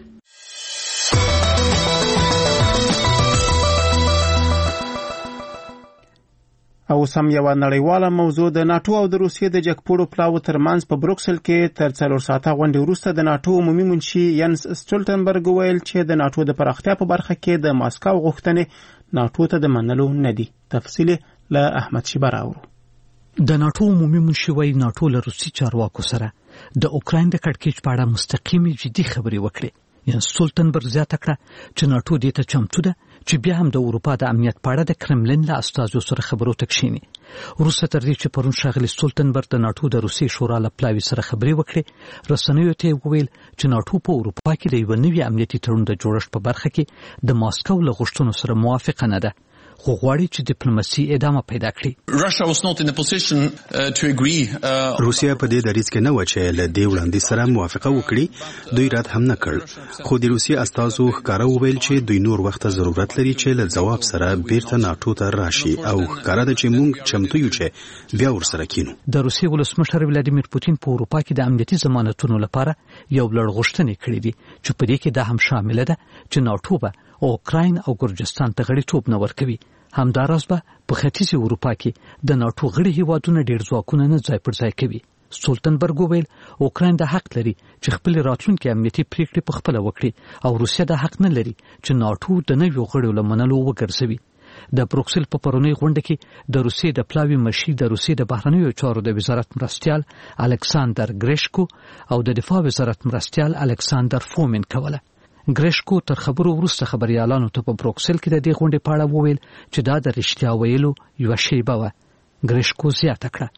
او سم یو نړیواله موضوع د ناتو او د روسیې د جګپوړو پلاوو ترمنځ په بروکسل کې تر څلور ساعته غونډې وروسته د ناتو عمومي منشي ینس سټولټنبرګ ویل چې د ناتو د پراختیا په برخه کې د ماسکو غوښتنې ناتو ته د منلو نه دي. تفصیل له احمد شیبه راوړو. د ناتو عمومي منشي ویل ناتو له روسي چارواکو سره د اوکراین د کړکېچ په اړه مستقیمي جدي خبرې وکړي. ینس سټولټنبرګ زیاته کړه چې ناتو دې ته چمتو ده چې بیا هم د اروپا د امنیت په اړه د کرملین له استازو سره خبرو ته کښیني. وروسته تر دې چې پرون ښاغلي سټولټنبرګ د ناتو د روسي شورا له پلاوي سره خبرې وکړې، رسنیو ته وویل چې ناتو په اروپا کې د یو نوي امنیتي تړون د جوړښت په برخه کې د ماسکو له غوښتنو سره موافقه نه ده، خو غواړي چې ډیپلوماسي ادامه پیدا کړي. روسیا په دې دریځ کې نه و چې له دې وړاندې سره موافقه وکړي، دوی رد هم نه کړ، خو د روسي استازو ښکاره وویل چې دوی نور وخت ضرورت لري چې له ځواب سره بیرته ناتو ته راشي او ښکاره ده چې موږ چمتو یو چې بیا ورسره کینو. د روسي ولسمشر ولادیمیر پوتین په اروپا کې د امنیتي ضمانتونو لپاره یو لړ غوښتنې کړې دي چې په دې کې دا هم شامل ده چې ناتو به اوکراین او ګرجستان ته غړیتوب نه ورکوي. همداراز به په ختیځې اروپا کې د ناتو غړي هیوادونه ډېر ځواکونه نه ځای پر ځای کوي. سټولټنبرګ وویل اوکراین د حق لري چې خپل راتلونکي امنیتي پریکړې په خپل وکړي او روسیا د حق نه لري چې ناتو د نویو غړو لمنلو وګرځوي. د بروکسل په پرونی غونډه کې د روسیې د پلاوي مشیر د روسیې د بهرنیو چارو د وزارت مرستیال الکساندر ګریشکو او د دفاع وزارت مرستیال الکساندر فومن کوله. ګریشکو تر خبرو وروسته خبريالانو ته په بروکسل کې د دې غونډې په اړه وویل چې دا د رښتیا ویلو یو شیبه وه. ګریشکو زیاته کړه.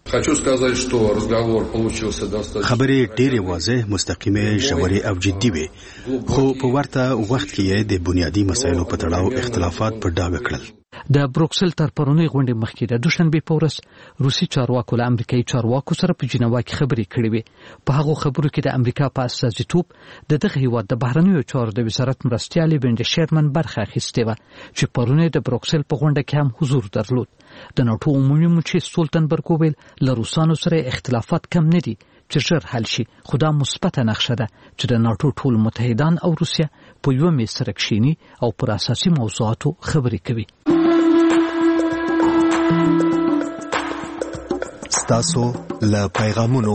خبرې ډېرې واضح، مستقیمه، ژورې او جدي وي، خو په ورته وخت کې د بنیادی مسایلو په تړاو اختلافات په ډاګه کړل. د بروکسل تر پرونی غونډې مخکې د دوشنبه په ورځ روسي چارواکو له امریکایي چارواکو سره په جنیوا کې خبرې کړې وې. په هغو خبرو کې د امریکا په استازیتوب د دغه هیواد د بهرنیو چارو د وزارت مرستیال بنډ شیرمن برخه اخیستې وه چې پرونی د بروکسل په غونډه کې هم حضور درلود. د ناتو عمومي منشي سټولټنبرګ وویل له روسانو سره اختلافات کم نه دي چې ژر حل شي، خو دا مثبته نقشه ده چې د ناتو ټول متحدان او روسیا په یوه میز سره کښیني او پر اساسي موضوعاتو خبرې کوي. ستاسو له پیغامونو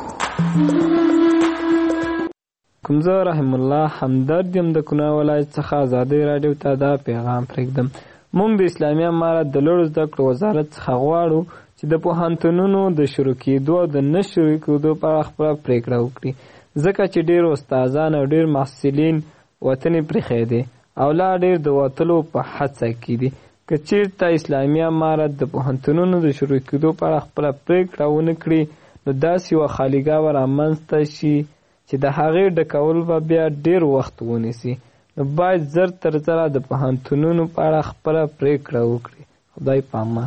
کومزه رحم الله همدرد یم د کونړ ولایت څخه ازادي رادیو ته دا پیغام پرېږدم. موږ د اسلامي امارت د لوړو زده کړو وزارت څخه غواړو چې د پوهنتونونو د شروع کېدو او د نه شروع کېدو په اړه خپله پرېکړه وکړي، ځکه چې ډېر استادان او ډېر محصلین وطن پرېښی دی او لا ډېر د وتلو په هڅه کې دي. که چېرته اسلامي امارت د پوهنتونونو د شروع کېدو په اړه خپله پرېکړه ونه کړي، نو داسې یوه خالیګاه به رامنځته شي چې د هغې ډکول به بیا ډېر وخت ونیسي. نو باید زر تر زره د پوهنتونونو په اړه خپله پرېکړه وکړي. خدای په امان.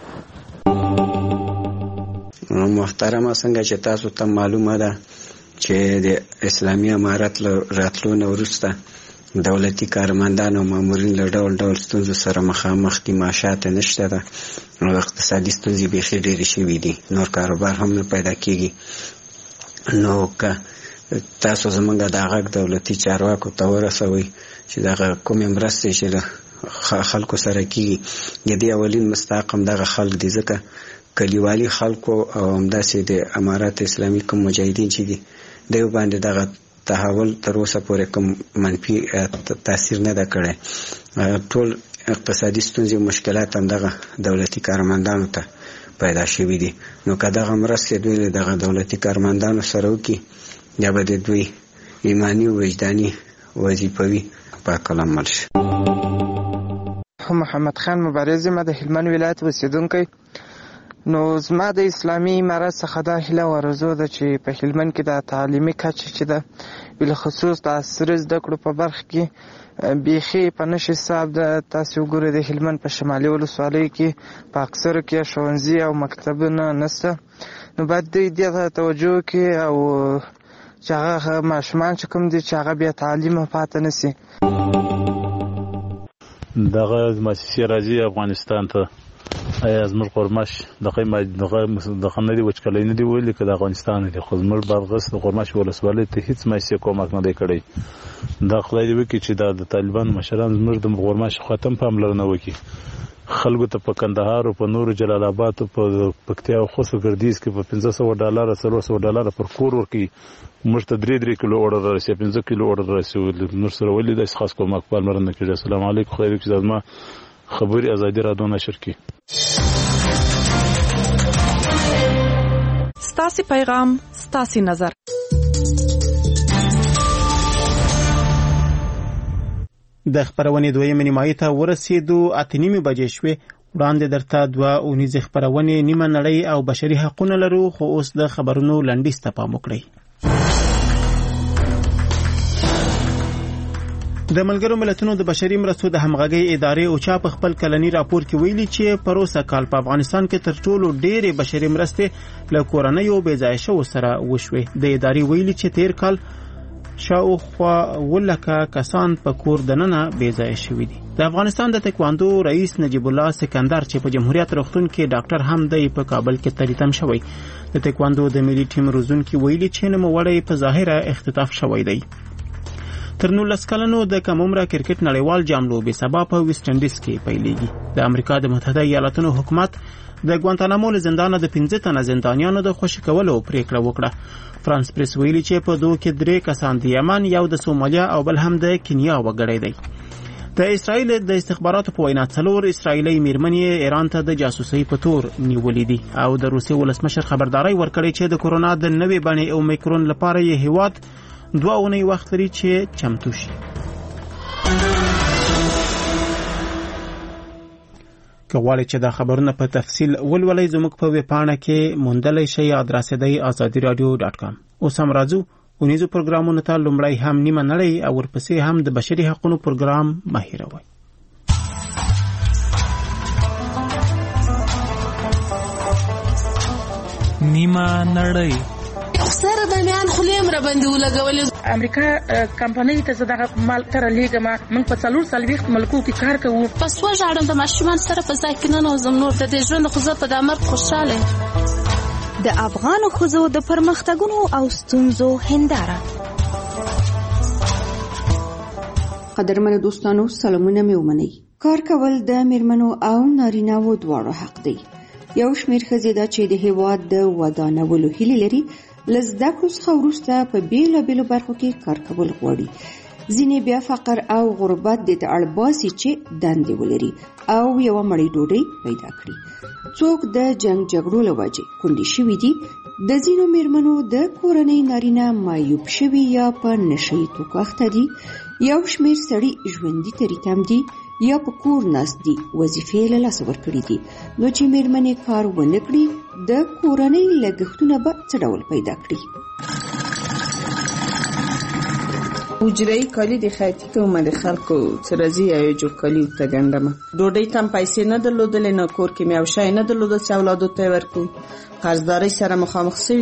محترمه، څنګه چې تاسو ته معلومه ده چې د اسلامي امارت له راتلو نه وروسته دولتي کارمندان او مامورین له ډول ډول ستونزو سره مخامخ دي، معاشات نشته ده او اقتصادي ستونزې بیخي ډېرې شوي دي، نور کاروبار هم نه پیدا کېږي. نو که تاسو زمونږ د غږ دولتي چارواکو ته ورسوئ چې دغه کومې مرستې چې له خلکو سره کېږي، د دې اولین مستحق هم دغه خلک دي، ځکه کلیوالي خلکو او همداسې د امارت اسلامي کوم مجاهدین چې دي دوی باندې دغه تحول تر اوسه پورې کوم منفي تاثیر نه ده کړی. ټول اقتصادي ستونزې او مشکلات هم دغه دولتي کارمندانو ته پیدا شوي دي. نو که دغه مرستې دوی له دغه دولتي کارمندانو سره وکړي، یا به د دوی ایمانی او وجداني وظیفوي پاک العمل شي. محمد خان مبارز، ما د هلمند ولایت اوسیدونکی. نو زما د اسلامي امارت څخه دا هیله او آرزو ده چې په هلمند کې د تعلیمي کچه چې ده بالخصوص د عصري زده کړو په برخه کې بیخي په نشي حساب ده. تاسو وګورئ د هلمند په شمالي ولسوالیو کې په اکثرو کې ښوونځي او مکتبونه نشته. نو باید دوی دې ته توجه وکړي او چې هغه ماشومان چې کوم دي چې هغه بیا تعلیم پاتې نشي. دغه مؤسسې راځي افغانستان ته آیا زموږ قرمش دغه دغه دغه نه دی وچکلې نه دی ویل کې د افغانستان دی خو زموږ بغس د قرمش ولسوالۍ ته هیڅ مېسي کومک نه دی کړی دا خدای دې وکړي چې د طالبان مشران زموږ د قرمش ختم پاملرنه وکړي خلکو ته په کندهار او په نور جلال آباد او په پکتیا او خوست ګردیز کې په پنځه سوه ډالر څلور سوه ډالر پر کور ورکړي موږ ته درې درې کیلو اورډر راسي پنځه کیلو اورډر راسي نور سره ولې د خاص کومک پاملرنه کړي. السلام علیکم خیر چې زما خبري ازادي رادیو نشر کی. ستاسو پیغام ستاسو نظر. د خبرونې دویمه نیمایي ته ورسېدو اته نیمې بجې شوې. وړاندې درته دوه اونیزې خبرونې نیمه نړۍ او بشري حقونه لرو خو اوس د خبرونو لنډیز ته پام وکړئ. د ملګرو ملتونو د بشري مرستو د همغږۍ ادارې اوچا په خپل کلنی راپور کې ویلي چې پروسه کال په افغانستان کې تر ټولو ډېرې بشري مرستې له کورنیو بې ځایه شوو سره وشوې. د ادارې ویلي چې تیر کال شاوخوا ولکه کسان په کور دننه بې ځایه شوي دي. د افغانستان د تکواندو رئیس نجیب الله سکندر چې په جمهوریت روغتون کې ډاکټر هم دی په کابل کې تلیتم شوی. د تکواندو د ملي ټیم روزونکي ویلي چې نوموړی په ظاهره اختطاف شوی دی. تر نولس کلنو د کم عمره کرکټ نړیوال جام لوبې سبا په ویسټ انډیز کې پیلېږي. د امریکا د متحده ایالاتونو حکومت د ګوانتانامو له زندانه د پنځه تنه زندانیانو د خوشي کولو پریکړه وکړه. فرانس پریس ویلي چې په دوه کې درې کسان د یمن، یو د سومالیا او بل هم د کینیا وګړی دی. د اسرائیل د استخباراتو په وینا څلور اسرائیلي میرمنې ایران ته د جاسوسۍ په تور نیولې دي او د روسیې ولسمشر خبرداري ورکړې چې د کورونا د نوې بڼې اومیکرون لپاره یې هیواد دوه اونۍ وخت لري چې چمتو شي. که غواړئ چې دا خبرونه په تفصیل ولولئ زموږ په ویب پاڼه کې موندلی شئ. ادرس دی ازادي رادیو ډاټ کام. اوس هم راځو اونیزو پروګرامونو ته. لومړی هم نیمه نړۍ او ورپسې هم د بشري حقوقو پروګرام مه هېروئ. نیمه نړۍ سره د میان خلیم را باندې ولګولې. امریکا کمپنۍ ته زداغه مال تر لیګه ما موږ په څلور سلويخت ملکو کې کار کوو. پس وژاړم د ماشومان سره په ځای کې نه نوزم نور د دې ژوند خو زه په دامر خوشاله. د افغان ښځو د پرمختګونو او ستونزو هنداره. قدرمن دوستانو سلامونه مې ومنئ. کار کول د میرمنو او نارینه‌و دواړو حق دی. یو شمېر ښځې دا چې د هیواد د ودانولو هیلې لري له زده کړو څخه وروسته په بیلابیلو برخو کې کار کول غواړي. ځینې بیا فقر او غربت دې ته اړ باسي چې دندې ولري او یوه مړۍ ډوډۍ پیدا کړي. څوک د جنگ جګړو له وجې کونډې شوي دي. د ځینو میرمنو د کورنۍ نارینه معیوب شوي یا په نشهیي توکو اخته دي. یو شمېر سړي ژوندي تریتم دي یا په کور ناست دي، وظیفې له لاسه ورکړي دي. نو چې میرمنې کار ونه کړي د کورنۍ لګښتونه به څه ډول پیدا کړي؟ اجرایي کالي د خیاطي کومه د خلکو څه راځي یا یو جوړ کالي ورته ګنډمه. ډوډۍ ته هم پیسې نه درلودلې، نه کور کې مې یو شی نه درلوده چې اولادو ته یې ورکړو. قرضدارۍ سره مخامخ سوي.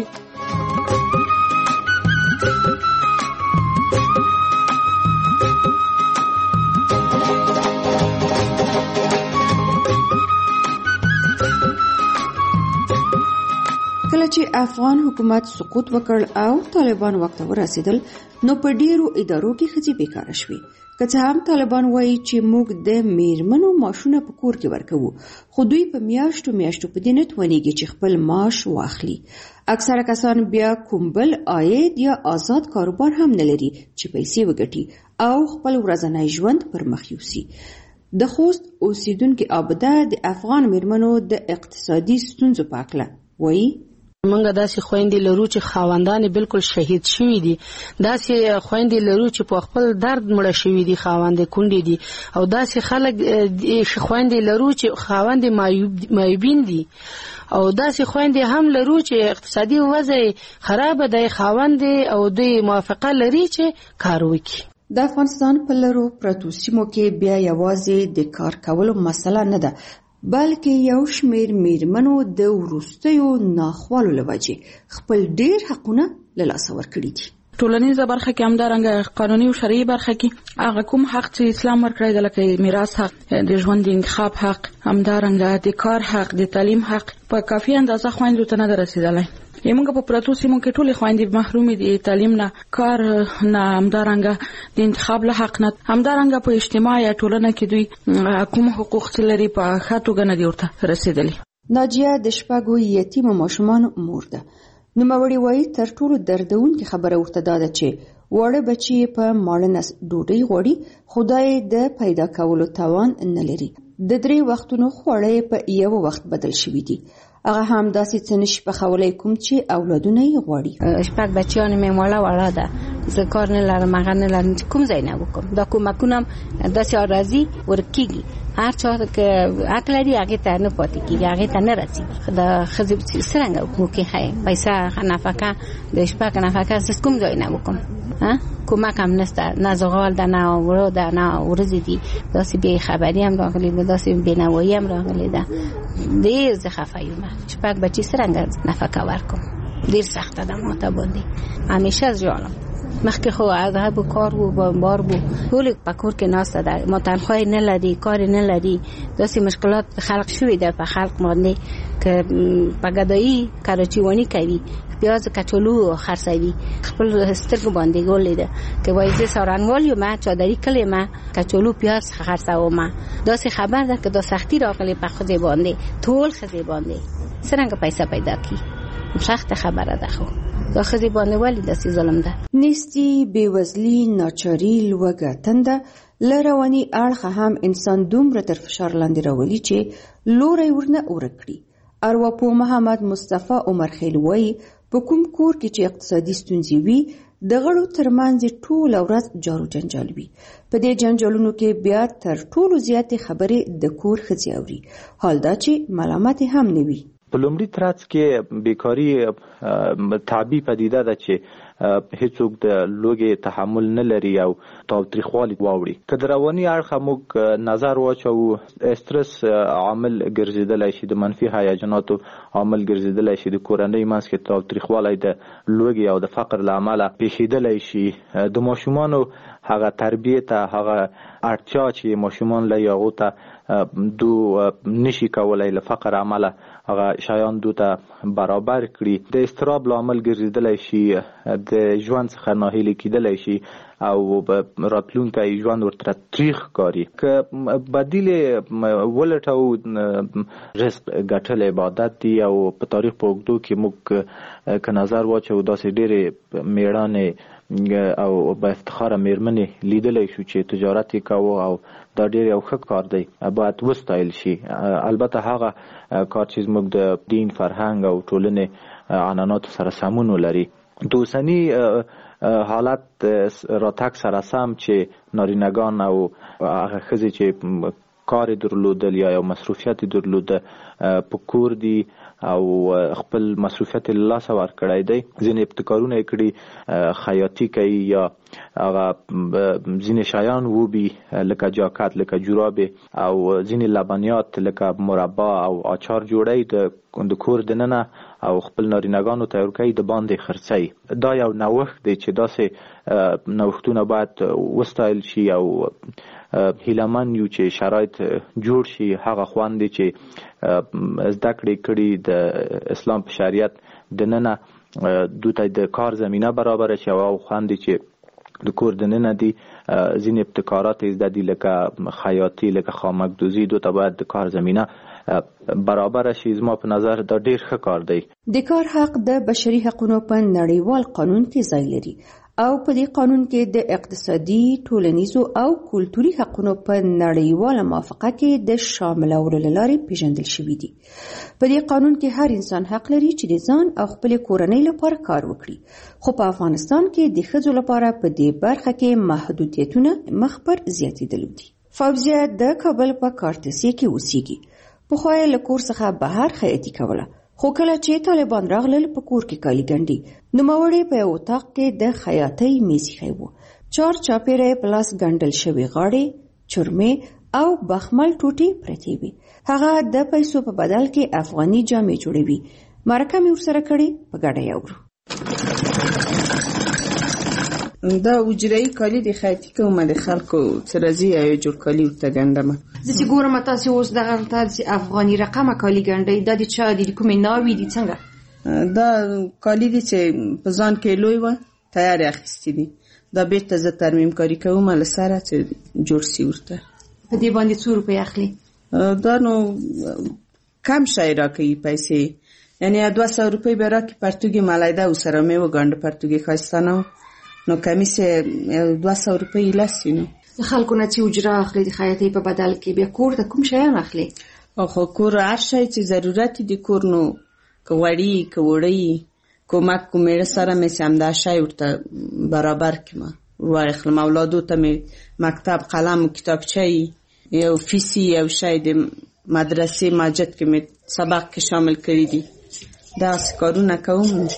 کله چې افغان حکومت سقوط وکړ او طالبان وخت ورسېدل نو په ډیرو ادارو کې ښځې بیکاره شوې. که څه هم طالبان وایي چې موږ د میرمنو معاشونه په کور کې ورکوو، خو دوی په میاشتو میاشتو په دې نه توانېږي چې خپل معاش واخلي. اکثره کسان بیا کوم بل عاید یا آزاد کاروبار هم نه لري چې پیسې وګټي او خپل ورځنی ژوند پر مخ یوسي. د خوست اوسیدونکو عابده د افغان میرمنو د اقتصادي ستونزو په اړه وایي: منګه داسې خويندې لرو چې خاوندان بالکل شهید شوي دي، داسې خويندې لرو چې په خپل درد مړه شوي دي، خاوند کونډې دي، او داسې خلک خويندې لرو چې خاوند معیوبین دي، او داسې خويندې هم لرو چې اقتصادي وضع خراب دی، خاوند او دوی موافقه لري چې کار وکړي. د افغانستان په لرو پرتو سیمو کې بیا یوازې د کار کولو مسله نه ده، بلکې یو شمېر میرمنو د وروستیو ناخوالو له وجې خپل ډېر حقونه له لاسه ورکړي دي. ټولنیزه برخه کې همدارنګه قانوني او شرعي برخه کې هغه کوم حق چې اسلام ورکړی دی لکه میراث حق، د ژوند د انتخاب حق، همدارنګه د کار حق، د تعلیم حق په کافي اندازه خویندو ته نه رسیدلی. یمونږ په پراتو سیمو کې ټولې خویندې محرومې دي تعلیم نه، کار نه، همدارنګه د انتخاب له حق نه، همدارنګه په اجتماع یا ټولنه کې دوی کوم حقوق چې لري په ښه توګه نه دي ورته رسیدلي. ناجیه د شپږو یتیمو ماشومانو مور ده. نوموړې وایي تر ټولو دردونکې خبره ورته دا ده چې واړه بچي په ماړه نس ډوډۍ غواړي، خدای د پیدا کولو توان نه لري. د درې وختونو خواړه په یو وخت بدل شوي دي. هغه هم داسې څه نشي پخولی کوم چې اولادونه یې غواړي. شپږ بچیان مې ماړه وړه ده، زه کار نه لرم، هغه نه لرم چې کوم ځای نه وکړم. دا کومکونه هم داسې راځي ورکېږي، هر چا که حق لري هغې ته نه پاتې کېږي، هغې ته نه رسېږي. د ښځې څرنګه وکړو ښایي پیسه نفقه د شپږ نفقه زه کوم ځای نه وکړم، کومک هم نشته، نه زغال ده، نه وړو ده، نه ورځې دي. داسې بې خبري هم راغلې ده، داسې بېنوایي هم راغلې ده. ډېر زه خفه یم، شپږ بچي څرنګه نفقه ورکړم، ډېر سخته ده ماته باندې. همیشه ژاړم. مخکې خو عذاب و کار و بار و ټول په کور کې ناسته ده، ما تنخواه نه لري، کار نه لري، داسې مشکلات خلق شوي ده په خلق باندې که په ګدایي کراچیواني کوي، پیاز کچالو خرڅوي، خپل سترګو باندې ګولې ده که وایي زه سارنوال یم، چادري کلی ما کچالو پیاز خرڅوم. داسې خبر ده که دا سختی راغلی په ښځې باندې، ټول ښځې باندې څرنګه پیسې پیدا کړي، سخته خبره ده. خو دا ښځې باندې ولې داسې ظلم ده؟ نیستي، بېوزلي، ناچاري، لوږه، تنده له رواني اړخه هم انسان دومره تر فشار لاندې راولي چې لوری ورنه ورک کړي. ارواپوه محمد مصطفی عمر خیل وایي په کوم کور کې چې اقتصادي ستونزې وي د غړو ترمنځ ټوله ورځ جارو جنجال وي. په دې جنجالونو کې بیا تر ټولو زیاتې خبرې د کور ښځې اوري، حال دا چې ملامتې هم نه وي. په لومړي ترڅ کې بیکاري طبیعي پدیده ده چې هیڅوک د لوږې تحمل نه لري او تاوتریخوالي واوړي. که د رواني اړخه موږ نظر واچوو، استرس عامل ګرځېدلی شي، د منفي هیجاناتو عامل ګرځېدلی شي، د کورنۍ منځ کې تاوتریخوالی د لوږې او د فقر له امله پیښېدلی شي. د ماشومانو هغه تربیې ته، هغه اړتیا چې ماشومان لري هغو ته دو نشي کولای له فقر عمله هغه شیان دو ته برابر کړي. د اضطراب لامل ګرځېدلی شي، د ژوند څخه ناهیلي کېدلی شي او راتلونکی ژوند ورته تریخ ښکاري. که بدیل ولټوو، رزق ګټل عبادت دی او په تاریخ په اوږدو کې موږ که نظر واچوو داسې ډېرې میړانې او با افتخاره میرمنې لیدلی شو چې تجارت یې کوو او دا ډېر یو ښه کار دی، باید وستایل شي. البته هغه کار چې زموږ د دین، فرهنګ او ټولنې عنعناتو سره سمون ولري. د اوسني حالت راتګ سره سم چې نارینګان او هغه ښځې چې کار درلودل یا یو مصروفیت درلوده په کور دي او خپل مصروفیت له لاسه ورکړی دی. ځینې ابتکارونه یې کړي، خیاطي کوي یا هغه ځینې شیان وبي لکه جاکټ، لکه جورابې او ځینې لبنیات لکه مربا او اچار جوړی د کور دننه او خپل نارینګانو ته ورکوي، د باندې خرڅوي. دا یو نوښت دی چې داسې نوښتونه باید وستایل شي او هیلهمن یو چې شرایط جوړ شي. هغه خواندې چې زده کړې کړي د اسلام په شریعت دننه دوی ته د کار زمینه برابره شي، او خواندې چې د کور دننه دي ځینې ابتکارات زده دي لکه خیاطي، لکه خامکدوزي، دوی ته باید د کار زمینه برابر شي. زما په نظر دا ډیر ښه کار دی. د کار حق د بشري حقوقو په نړیوال قانون کې ځای لري او په دې قانون کې د اقتصادي، ټولنیزو او کلتوري حقوقو په نړیواله موافقه کې د شاملولو لارې پیژندل شوي دي. په دې قانون کې هر انسان حق لري چې د ځان او خپل کورنۍ لپاره کار وکړي، خو په افغانستان کې د ښځو لپاره په دې برخه کې محدودیتونه مخ پر زیاتېدلي دي. فوزیه د کابل په کارتسي کې اوسېږي. پخوا یې له کور څخه بهر خیاطي کوله، خو کله چې طالبان راغلل په کور کې کالي ګنډي، نوموړی په یو اطاق کې د خیاطۍ میز ایښی و. چار چاپېره یې په لاس ګنډل شوې غاړې، چرمې او بخمل ټوټې پرتې وې. هغه د پیسو په بدل کې افغاني جامې جوړوي. مرکه مې ورسره کړې، په ګډه یې اورو. دا وجرایي کالي د خیاطي کومه د خلکو څه راځي یا یو جوړ کالي ورته ګنډمه. زه چې ګورم تاسې اوس دغه تاسې افغاني رقمه کالي ګنډئ، دا د چا دي؟ د کومې ناوې دي څنګه؟ دا کالي دي چې په ځان کې لوی وه تیار اخیستي دي، دا بیرته زه ترمیم کاري کوم له سره چې جوړ سي ورته. په دې باندې څو روپۍ اخلي؟ دا نو کم شی راکوي پیسې، یعنې دوه سوه روپۍ به راکړي پرتوګي ملیده ورسره مې وګنډه، پرتوګي ښایسته نه و نو کمیس یې دوه سوه روپۍ لس وي. نو د خلکو نه چې اجره اخلي د خیاطۍ په بدل کې، بیا کور ته کوم شیان اخلي؟ خو کور هر شی چې ضرورت د کور، نو که غوړي که وړۍ کومک کوم میړه سره مې چې همدا شی ورته برابر کړم واخلم. اولادو ته مې مکتب قلم و کتابچه یو فیسی یو شی د مدرسې مسجد کې مې سبق کې شامل کړي دي، داسې کارونه کوم.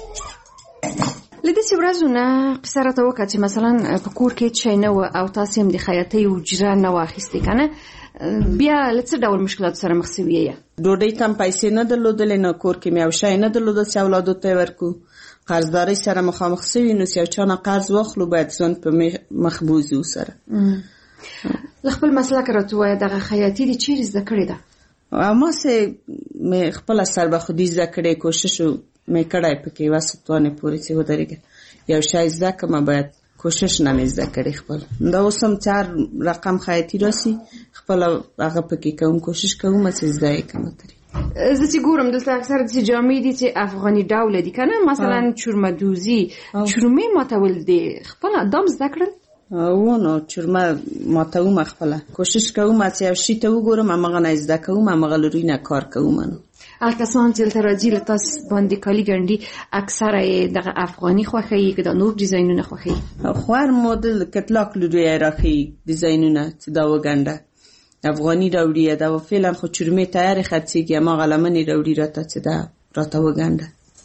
له داسې ورځو نه قصه راته وکړه چې مثلا په کور کې هېڅ شی نه و او تاسې هم د خیاطۍ اجره نه وه اخیستې که نه، بیا له څه ډول مشکلاتو سره مخ سوي یې؟ ډوډۍ ته هم پیسې نه درلودلې، نه کور کې مې یو شی نه درلوده چې اولادو ته یې ورکړو، قرضدارۍ سره مخامخ سوي، نو چې یو چا نه قرض واخلو باید ځان په مخ بوځو سره. له خپل مسلک راته ووایه، دغه خیاطي دې چیرې زده کړې ده؟ هماسې مې خپله سربخودي زده کړې، کوشش مې کړی پکې یوه ستوانې پورې چې ودرېږه یو شی زده کړم، باید کوشش نه مې زده کړې خپل. دا اوس هم چې هر رقم خیاطي راسي خپله هغه پکې کوم، کوشش کوم چې زده یې کړم. زه چې ګورم دلته اکثره داسې جامې دي چې افغاني ډوله دي که نه، مثلا چورمدوزي، چورمې ماتول دي خپله دام زده کړل؟ و نو چورمه ماتوم خپله، کوشش کوم چې یو شي ته وګورم همغه نه زده کوم، همغه له روی نه کار کوم. نو هغه کسان چې دلته راځي له تاسو باندې کالي ګنډي اکثره یې دغه افغاني خوښوي که دا نور ډیزاینونه خوښوي؟ خو هر مدل کتلاک له روی یې راښيي ډیزاینونه چې دا وګنډه افغاني راوړي، دا فعلا خو چورمې تیارې خرڅېږي، هماغه لمنې راوړي راته چې دا راته وګنډه،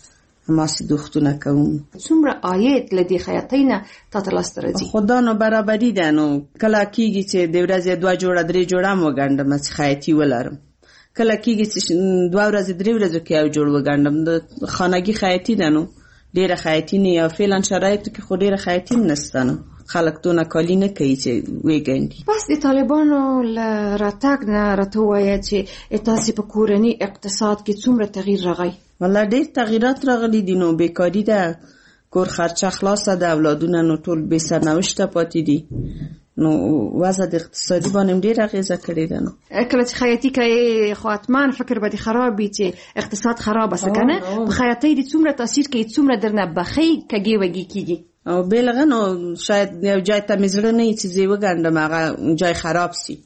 هماسې دوختونه کوم. څومره عاید له دې خیاطۍ نه تا ته لاسته راځي؟ خو دا نو برابري ده، نو کله کېږي چې د ورځې دوه جوړه درې جوړه هم وګنډم چې خیاطي ولرم، کله کېږي چې دوه ورځې درې ورځو کې یو جوړ وګنډم. د خانګي خیاطي ده، نو ډېره خیاطي نه، یا فعلا شرایطو کې خو ډېره خیاطي هم نشته، نو خلک دونه کالي نه کوي چې وګنډي. بس د طالبانو له راتګ نه راته ووایه چې تاسې په کورني اقتصاد کې څومره تغییر راغی؟ والله ډېر تغییرات راغلي دي، نو بیکاري ده، کور خرچه خلاصه ده، اولادونه نو ټول بې سرنوشته پاتې دي، نو وضع د اقتصادي باندې ډېر اغېزه کړې ده. نو کله چې خیاطي کوې خو حتما فکر به دې خراب وي چې اقتصاد خراب است که نه؟ په خیاطۍ دې څومره تاثیر کوي، څومره درنه بخۍ کږې وږې کېږي؟ او بېلغه نو شاید یو جای ته مې زړه نه وي چې زه یې وګنډم هغه جای خراب سي،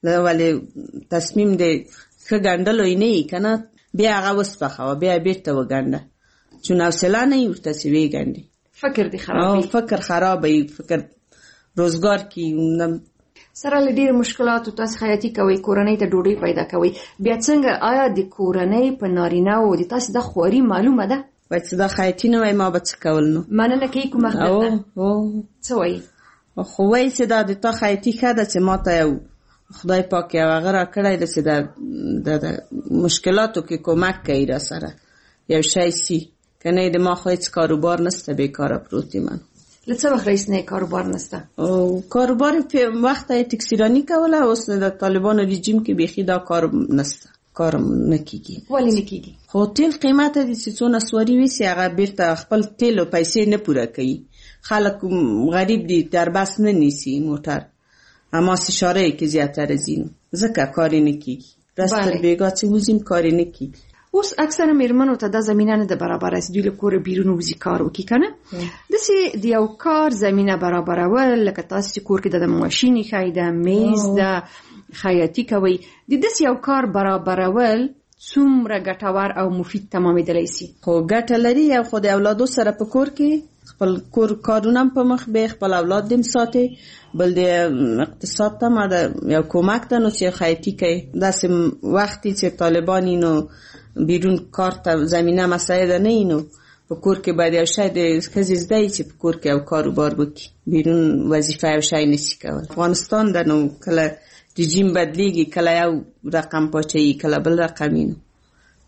ولې تصمیم د ښه ګنډلو یې نه وي که نه، بیا هغه وسپخوه بیا یې بېرته وګنډه، چون حوصله نه وي ورته چې ویې فکر دې خراب وي، فکر خراب وي، فکر روزګار کې سره له ډېرو مشکلاتو تاسې خیاطي کوئ، کورنۍ ته ډوډۍ پیدا کوئ، بیا څنګه آیا د کورنۍ په نارینه‌وو د تاسې دا خواري معلومه ده؟ باید چې دا خیاطي نه وای ما به څه کول؟ نو مننه کوي کومه خبره څه وایي؟ خو وایي چې دا د تا خیاطي ښه ده چې ما ته یو خدای پاک یو هغه راکړی ده چې د مشکلاتو کې کمک کوي را سره یو شی سي، که نه د ما خو هېڅ کاروبار نسته، بېکاره پروت یم. له څه وخت راهیسې نه کاروبار نسته؟ کاروبار وخته یې تکسیراني کوله، اوس د طالبانو رژیم کې بیخي دا کار نسته، کار نه کېږي. ولې نه کېږي؟ خو تیل قیمته دي چې څونه سواري ویسي هغه بیرته خپل تیل او پیسې نه پوره کوي، خلک غریب دي در بس نه نیسي موټر، هماسې شارعې کې زیاتره ځي، ځکه کار یې نه کېږي، رس تر بېګا چې وځیم کار یې نه کېږي. اوس اکثره میرمنو ته دا زمینه نه ده برابره چې دوی له کوره بیرون وځي کار وکړي که نه؟ داسې د یو کار زمینه برابرول لکه تاسې چې کور کې د ماشین ایښی ده، میز ده، خیاطي کوئ، د داسې یو کار برابرول څومره ګټور او مفید تمامېدلی سي؟ خو ګټه لري، یو خو د اولادو سره په کور کې خپل کور کارونه هم په مخ بې، خپل اولاد دې ساتي، بل د اقتصاد ته ما د یو کمک ده، نو چې خیاطي کوي داسې وختي چې طالبانی نو بیرون کار ته زمینه مساعده نه، نو په کور کې باید یو شی د ښځې زده وي چې په کور کې یو کاروبار وکړي، بیرون وظیفه یو شی نشي کولی. افغانستان ده، نو کله رژیم بدلیږي، کله یو رقم پاچوي، کله بل رقمي، نو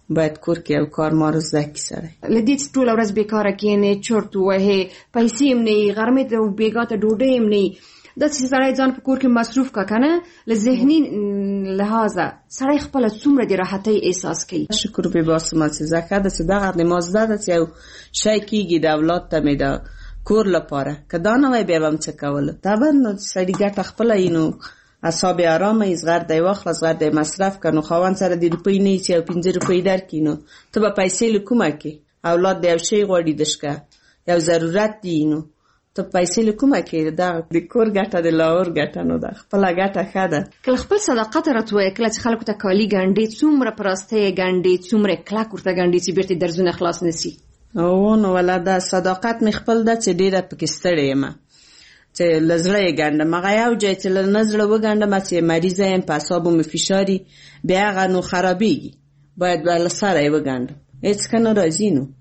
باید کور کې یو کار مار زده کړي سړی. له دې چې ټوله ورځ بیکاره کښېنې، چرت ووهې، پیسې هم نه وي، غرمې ته بېګا ته ډوډۍ هم نه وي، داسې سړی ځان په کور کې مصروف کا که نه، له ذهني لحاظه سړی خپله څومره د راحتۍ احساس کوي. شکر بې باسمه چې زکه ده چې دغه د ما زده ده چې یو شی کېږي د اولاد ته مې د کور لپاره، که دا نه وی بیا به هم څه کوله. طبعا نو سړي ګټه خپله وي، نو اعصاب یې ارامه وي، زغر دی واخله، زغر دی مصرف که، نو خاوند سره د روپۍ نه وي چې یو پنځه روپۍ درکړي، نو ته به پیسې له کومه کې؟ اولاد د یو شی غواړي دشکه، یو ضرورت دی، نو ته پیسې له کومه کې؟ دا د کور ګټه د لاور ګټه نو ده، خپله ګټه ښه ده. کله خپل صداقت راته وایه، کله چې خلکو ته کالي ګنډې، څومره په راستۍ یې ګنډې، څومره کلک ورته ګنډې چې بیرته درزونه خلاص نه سي؟ او نو ولا دا صداقت مې خپل ده چې ډېره پکې ستړې یم، چې له زړه یې ګنډم. هغه یو ځای چې له نه زړه وګنډم چې مریضه یم، په اعصابو مې فشار وي، بیا هغه نو خرابېږي، باید به له سره یې وګنډم، هېڅ که نه راځي. نو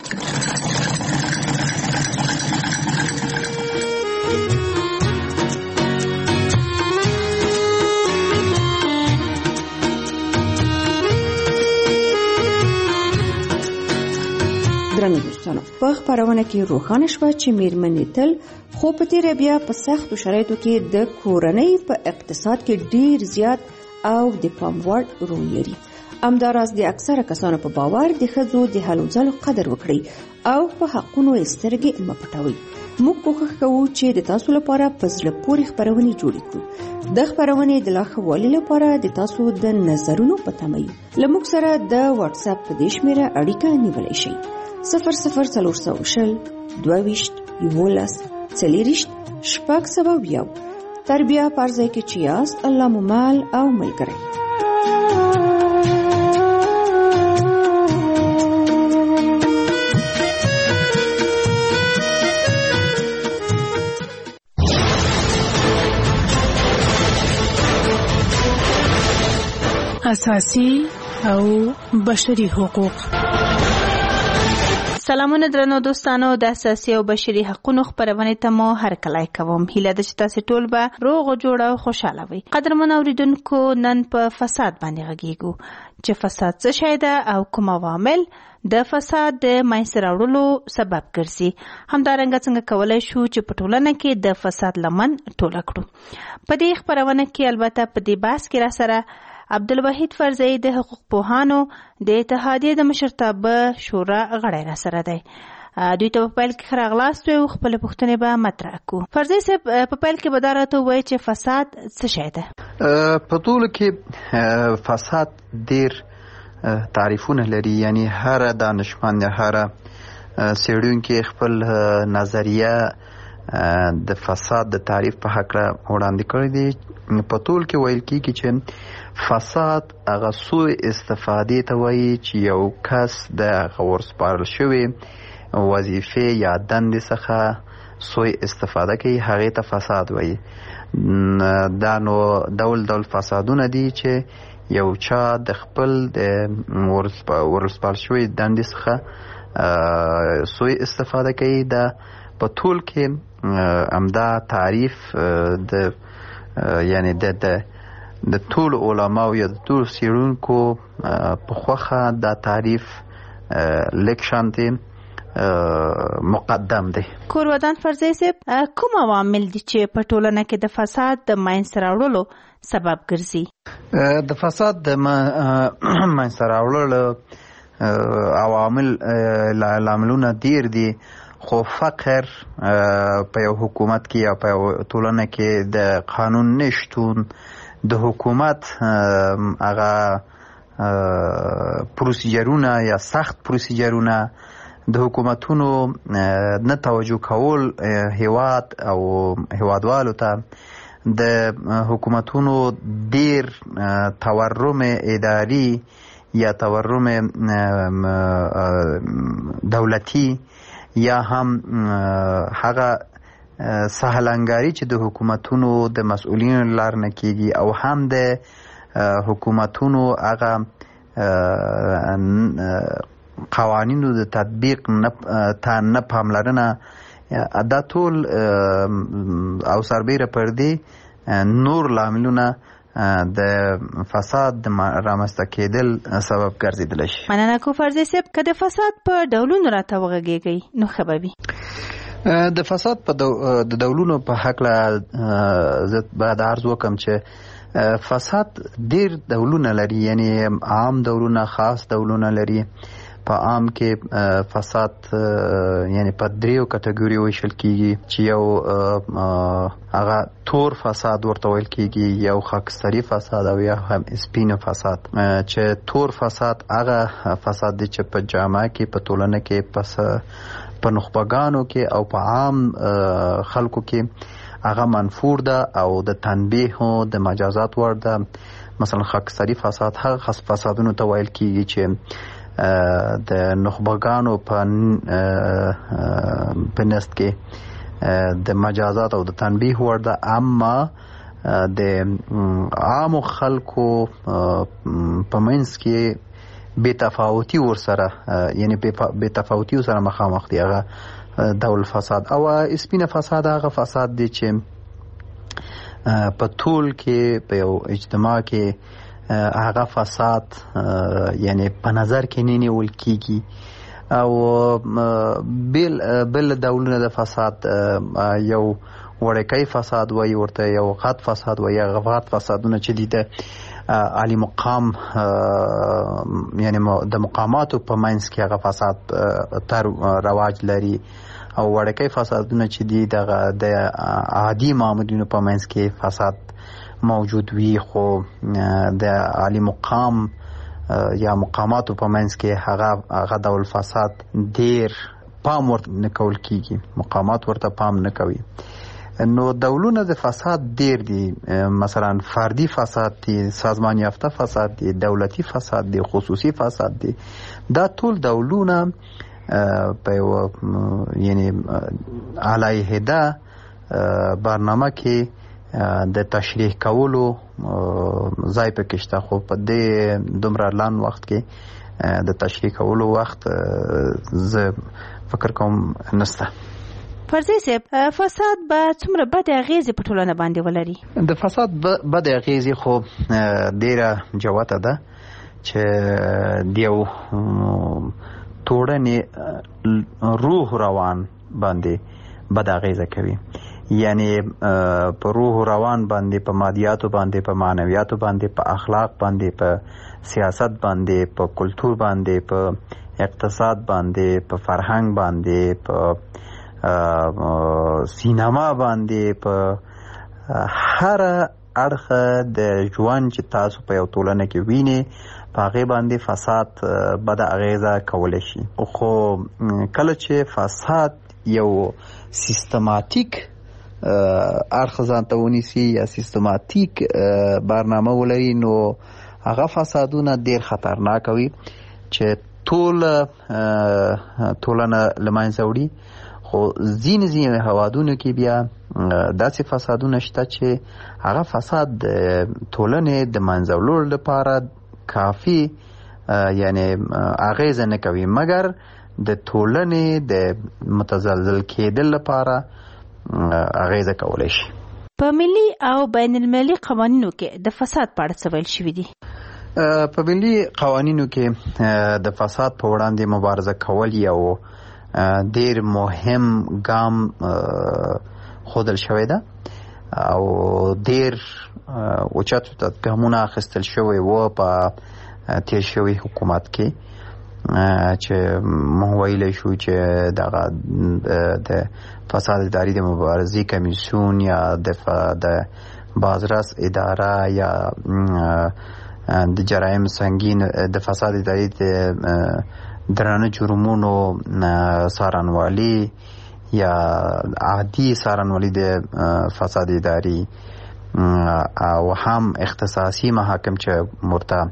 درنو دوستانو، په خپرونه کې روښانه شوه چې میرمنې تل خو په تیره بیا په سختو شرایطو کې د کورنۍ په اقتصاد کې ډیر زیات او د پام وړ رول لري. همداراز د اکثره کسانو په باور د ښځو د هلو ځلو قدر وکړئ او په حقونو یې سترګې مه پټوئ. موږ کوښښ کوو چې د تاسو لپاره په زړه پورې خپرونې جوړې کړو. د خپرونې د لا ښه والي لپاره د تاسو د نظرونو په تمه یو. له موږ سره د واتس اپ په دې شمېره اړیکه نیولی شئ: صفر صفر څلور سوه شل دوه ویشت یولس څلېرویشت شپږ سوه یو. تر بیا په هر ځای کې چې یاست، الله مو مال او ملګری. اساسي او بشري حقوق. سلامونه درنو دوستانو، د اساسي او بشري حقوقو خبرونه ته مو هرکلی کوم. هیله ده چې تاسو ټول به روغ جوړ او خوشاله وي. قدرمن اوریدونکو، نن په فساد باندې غږیږو چې فساد څه شی ده او کوم عوامل د فساد د منځته راوړلو سبب ګرځي. همدارنګه څنګه کولای شو چې په ټولنه کې د فساد لمن ټوله کړو. په دې خبرونه کې البته په دې بحث کې را سره عبدالوحید فرزی د حقوق پوهانو د اتحادیې د مشرتابه شورا غړی را سره دی. دوی ته په پیل کې ښه راغلاست او خپلې پوښتنې به مطرح کړو. فرزی صاحب، په پیل کې به دا راته ووایي چې فساد څه شی ده؟ په ټولو کې فساد ډېر تعریفونه لري، یعنی هر دانشمند یا هر څېړونکی خپل نظریه د فساد د تعریف په هکله وړاندې کړی دی. په ټول کې ویل کېږي چې فساد هغه سوء استفادې ته وایي چې یو کس د هغه ورسپارل شوې وظیفې یا دندې څخه سوء استفاده کوي، هغې ته فساد وایي. دا نو ډول ډول فسادونه دي چې یو چا د خپل د ورسپارل شوې دندې څخه سوء استفاده کوي. دا په ټول کې همدا تعریف د یعنی د د ټول علماو یا د ټول څېړونکو په خوښه دا تعریف لږ شانتې مقدم دی. کورودان فرزی صاحب، کوم عوامل دي چې په ټولنه کې د فساد د منځته راوړلو سبب ګرځي؟ د فساد د منځته راوړلو عوامل لاملونه ډېر دي، خو فقر په یو حکومت کې یا په یو ټولنه کې د قانون نشتون، د حکومت هغه پروسیجرونه یا سخت پروسیجرونه، د حکومتونو نه توجه کول هیواد او هیوادوالو ته، د حکومتونو ډیر تورم اداري یا تورم دولتي یا هم هغه سهلنګاري چې د حکومتونو د مسؤلینو لار نه کیږي، او هم د حکومتونو هغه قوانینو د تطبیق ته نه پاملرنه، دا ټول او سربیره پر دې نور لاملونه د فساد د رامنځته کېدل سبب ګرځېدلی شي. مننه کو فرضي صاحب. که د فساد په ډولونو راته وغږېږئ نو ښه به وي. د فساد په د ډولونو په هکله زه باید عرض وکړم چې فساد ډېر ډولونه لري، یعنی عام ډولونه، خاص ډولونه لري. په عام کې فساد یعنی په دریو کټګوریو ویشل کیږي چې یو هغه تور فساد ورته ویل کیږي، یو خاکستري فساد او یا هم سپین فساد. چې تور فساد هغه فساد دی چې په جامعه کې، په ټولنه کې، پس په نخبگانو کې او په عام خلکو کې هغه منفور ده او د تنبیه او د مجازات وړ ده. مثلا خاکستري فساد هغه خاص فسادونو ته ویل کیږي چې د نخبگانو په په نست کې د مجازات او د تنبیه وړ ده، اما د عام خلکو په منځ کې بې تفاوتي ورسره، یعنی بې تفاوتي ورسره مخامخ دی، هغه ډول فساد. او سپینه فساد هغه فساد دی چې په ټول کې په یو اجتماع کې هغه فساد یعنی په نظر کې نه نیول کیږي. او بل بل ډولونه د فساد یو وړوکی فساد وایي ورته، یو غټ فساد وایي. هغه غټ فسادونه چې دي د عالی مقام یعنی د مقاماتو په منځ کې هغه فساد تر رواج لري، او وړوکی فسادونه چې دي د عادي معمولینو په منځ کې فساد موجود وي، خو د عالی مقام یا مقاماتو په منځ کې هغه هغه ډول فساد ډیر پام ورته نه کول کیږي، مقامات ورته پام نه کوي. نو ډولونه د فساد ډیر دي، مثلا فردي فساد دي، سازمان یافته فساد دي، دولتي فساد دي، خصوصي فساد دي. دا ټول ډولونه په یو یعنی علیحده برنامه کې د تشریح کولو ځای پکې شته، خو په دې دومره لان وخت کې د تشریح کولو وخت زه فکر کوم نشته. فرضي صاحب، فساد به څومره بد اغیزې په ټولنه باندې ولري؟ د فساد بد اغیزې خو ډیره جوته ده چې د یو ټولنې روح روان باندې بد اغیزه کوي. یعنی په روح روان باندې، په مادیاتو باندې، په معنویاتو باندې، په اخلاق باندې، په سیاست باندې، په کلتور باندې، په اقتصاد باندې، په فرهنګ باندې، په سینما باندې، په هر اړخ د ژوند چې تاسو په یو ټولنه کې وینئ په هغې باندې فساد بده اغیزه کولی شي. خو کله چې فساد یو سیستماتیک اړخ ځان ته ونیسي یا سیستماتیک برنامه ولري، نو هغه فسادونه ډېر خطرناک وي چې ټوله ټولنه له منځه وړي. خو ځینې ځینې هوادونو کې بیا داسې فسادونه شته چې هغه فساد د ټولنې د منځه وړلو لپاره کافي یعنی اغیزه نه کوي، مګر د ټولنې د متزلزل کېدل لپاره اغیزه کولی شي. په ملي او بین المللي قوانینو کې د فساد په اړه څه ویل شوي دي؟ په ملي قوانینو کې د فساد په وړاندې مبارزه کول یو ډیر مهم ګام ښودل شوی ده او ډیر اوچت ګامونه اخیستل شوي وو په تیر شوي حکومت کې، چې موږ ویلی شو چې دغه د فساد اداري د مبارزې کمیسیون یا د بازرس اداره یا د جرایم سنگین د فساد اداري د درانه جرمونو څارنوالي یا عادي څارنوالي د فساد اداري او هم اختصاصي محاکم چې مرته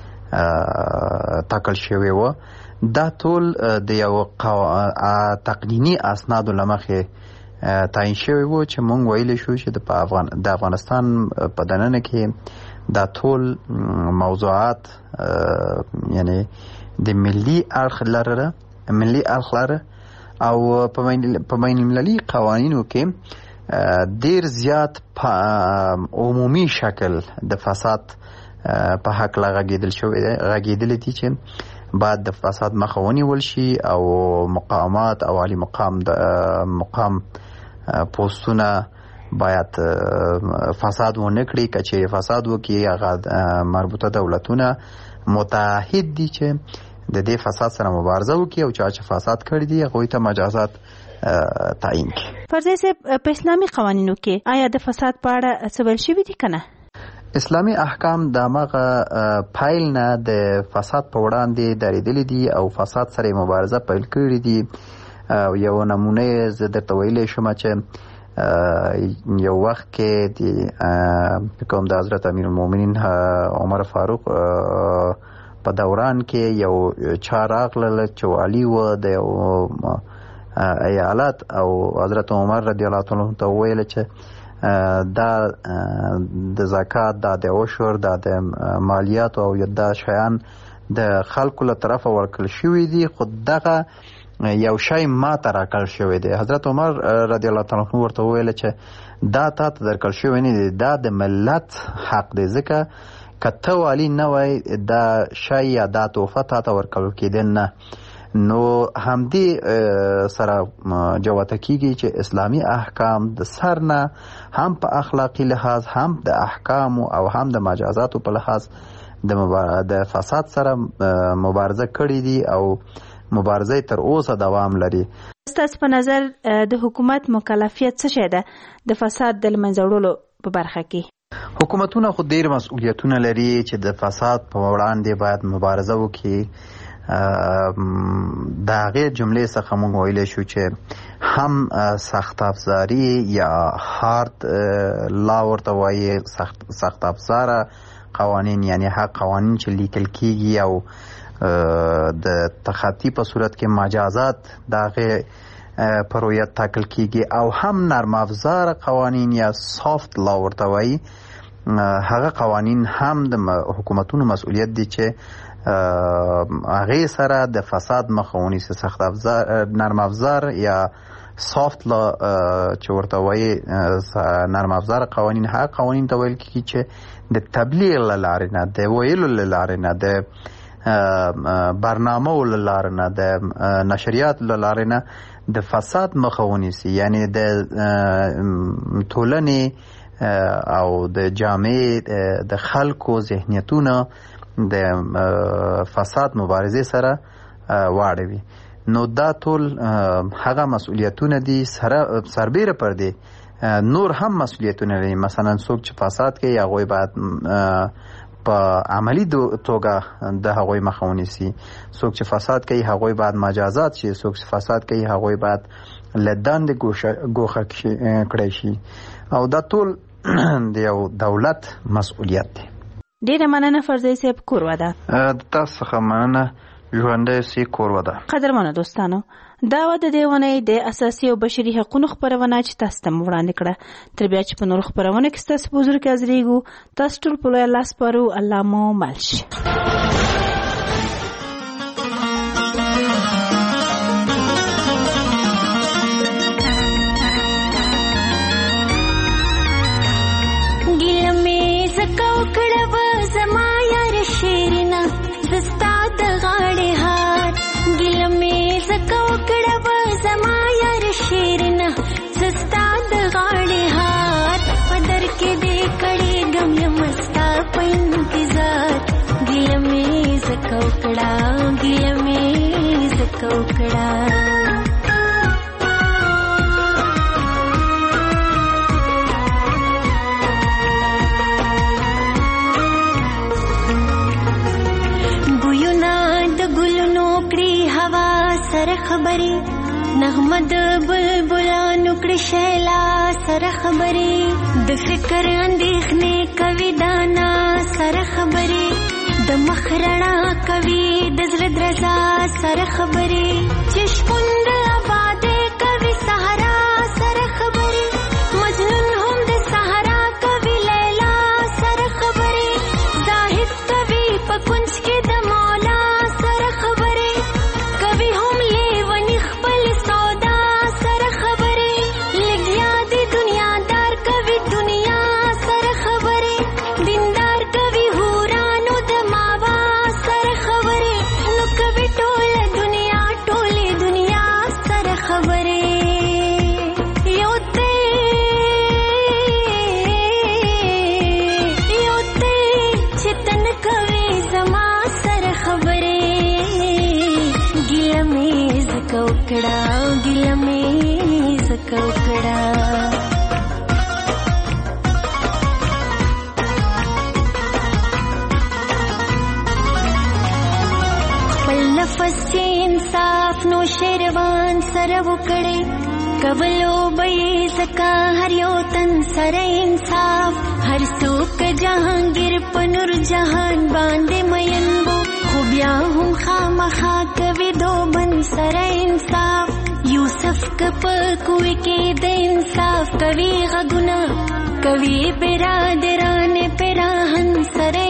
ټاکل شوی و، دا ټول د یو تقنیني اسنادو له مخې تعیین شوی و چې موږ ویلی شو چې د افغانستان په دننه کې دا ټول موضوعات یعنی د ملي اړخ لره ملي اړخ لره او په بین المللي قوانینو کې ډیر زیات عمومي شکل د فساد په حق لا غږیدل شوی دی غږیدل دي چې بعد د فساد مخه ونیول شي او مقامات او عالی مقام د مقام پوسټونه باید فساد ونه کړي کچې فساد وکړي هغه مربوطه دولتونه متحد دي چې د دې فساد سره مبارزه وکړي او چا چې فساد کړی دي هغوی ته مجازات تعیین کړي. فرضي صاحب په اسلامي قوانینو کې آیا د فساد په اړه څه ویل شوي دي که نه؟ اسلامي احکام د هغه پایل نه د فساد په وړاندې درېدلي دي او فساد سره مبارزه پیل کړي دي. یو نمونه زه درته ویلی شم چې یو وخت کې د کوم د حضرت امیر المؤمنین عمر فاروق په دوران کې یو چا راغلل چې والي و د یو ایالت او حضرت عمر رضی الله تعالی عنه ته وویل چې دا د زکات دا د عشر دا د مالیات او دا شیان د خلکو له طرفه ورکړل شوي دي خو دغه یو شی ما ته راکړل شوی دی. حضرت عمر رضی الله تعالی عنه ورته وویل چې دا تا ته درکړل شوی نه دی دا د ملت حق دی ځکه که ته والي نه وای دا شی یا دا تحفه تا ته ورکول کېدل نه. نو همدې سره جوته کیږي چې اسلامي احکام د سر نه هم په اخلاقی لحاظ هم د احکام او هم د مجازاتو په لحاظ د فساد سره مبارزه کړې دي او مبارزه تر اوسه دوام لري. ستاسو په نظر د حکومت مکلفیت څه شی ده د فساد د منځه وړلو په برخه کې؟ حکومتونه خو ډیر مسؤلیتونه لري چې د فساد په وړاندې باید مبارزه وکړي. د هغې جملې څخه موږ ویلی شو چې هم سخت افزاري یا هارد لا ورته وایي سخت افزاره قوانین یعنی هغه قوانین چې لیکل کیږي او د تخطي په صورت کې مجازات د هغې په رویت ټاکل کیږي او هم نرم افزار قوانین یا سافت لا ورته وایي هغه قوانین هم د حکومتونو مسؤلیت دي چې هغې سره د فساد مخه ونیسي. سخت افزار نرم افزار یا سافت لا چې ورته وایي نرم افزار قوانین هغه قوانین ته ویل کیږي چې د تبلیغ له لارې نه د ویلو له لارې نه د برنامو له لارې نه د نشریات له لارې نه د فساد مخه ونیسي یعنی د ټولنې او د جامعې د خلکو ذهنیتونه د فساد مبارزې سره واړوي. نو دا ټول هغه مسؤلیتونه دي سره سربیره پر دي نور هم مسؤلیتونه لري. مثلا څوک چې فساد کوي هغوی باید په عملی توګه د هغوی مخه ونیسي. څوک چې فساد کوي هغوی باید مجازات شي. څوک چې فساد کوي هغوی باید له دندې ګوښه کړی شي او دا ټول د یو دولت مسؤلیت دی. ډیره مننه فرضي صاحب کور وده. تاسو څخه مننه ژوندی سي کور وده. قدرمنو دوستانو دا و د دې ونې د اساسي او بشري حقوقو خبرونه چې تاسو ته وړاندې کړه. تر بیا چې په نور خبرونه کې تاسو په حضور کې حاضرېږو تاسو ټول په لوی الله سپارو. الله مو مل شي. کوکڑا ګل می ز کوکڑا ګوینا د ګلونو کړي هوا سره خبري نغمه د بلبلانو کړي شیلا سره خبري د فکر اندېښنې کوي دانا سره خبري د مخرنا کوي د زړه درزا سره خبري چشمون د آبادې کوي صحرا سره خبري مجنون هم د صحرا کوي لیلا سره خبري زاهد کوي په کونج کې د مولا سره خبري کوي هم لیونی خپل سودا سره خبري لګیا د دنیا زکوکړه ګیله مې زکوکړه نفس چې انصاف نو شیروان سره وکړي کولو به زکا هر یو تن سره انصاف هر څوک جهانگیر په نور جهان باندې مین وو خو بیا هم خامخا کوي دو بن سره انصاف یوسف کپ کوی کې د انصاف کوي غږونه کوي برادران پراهن سره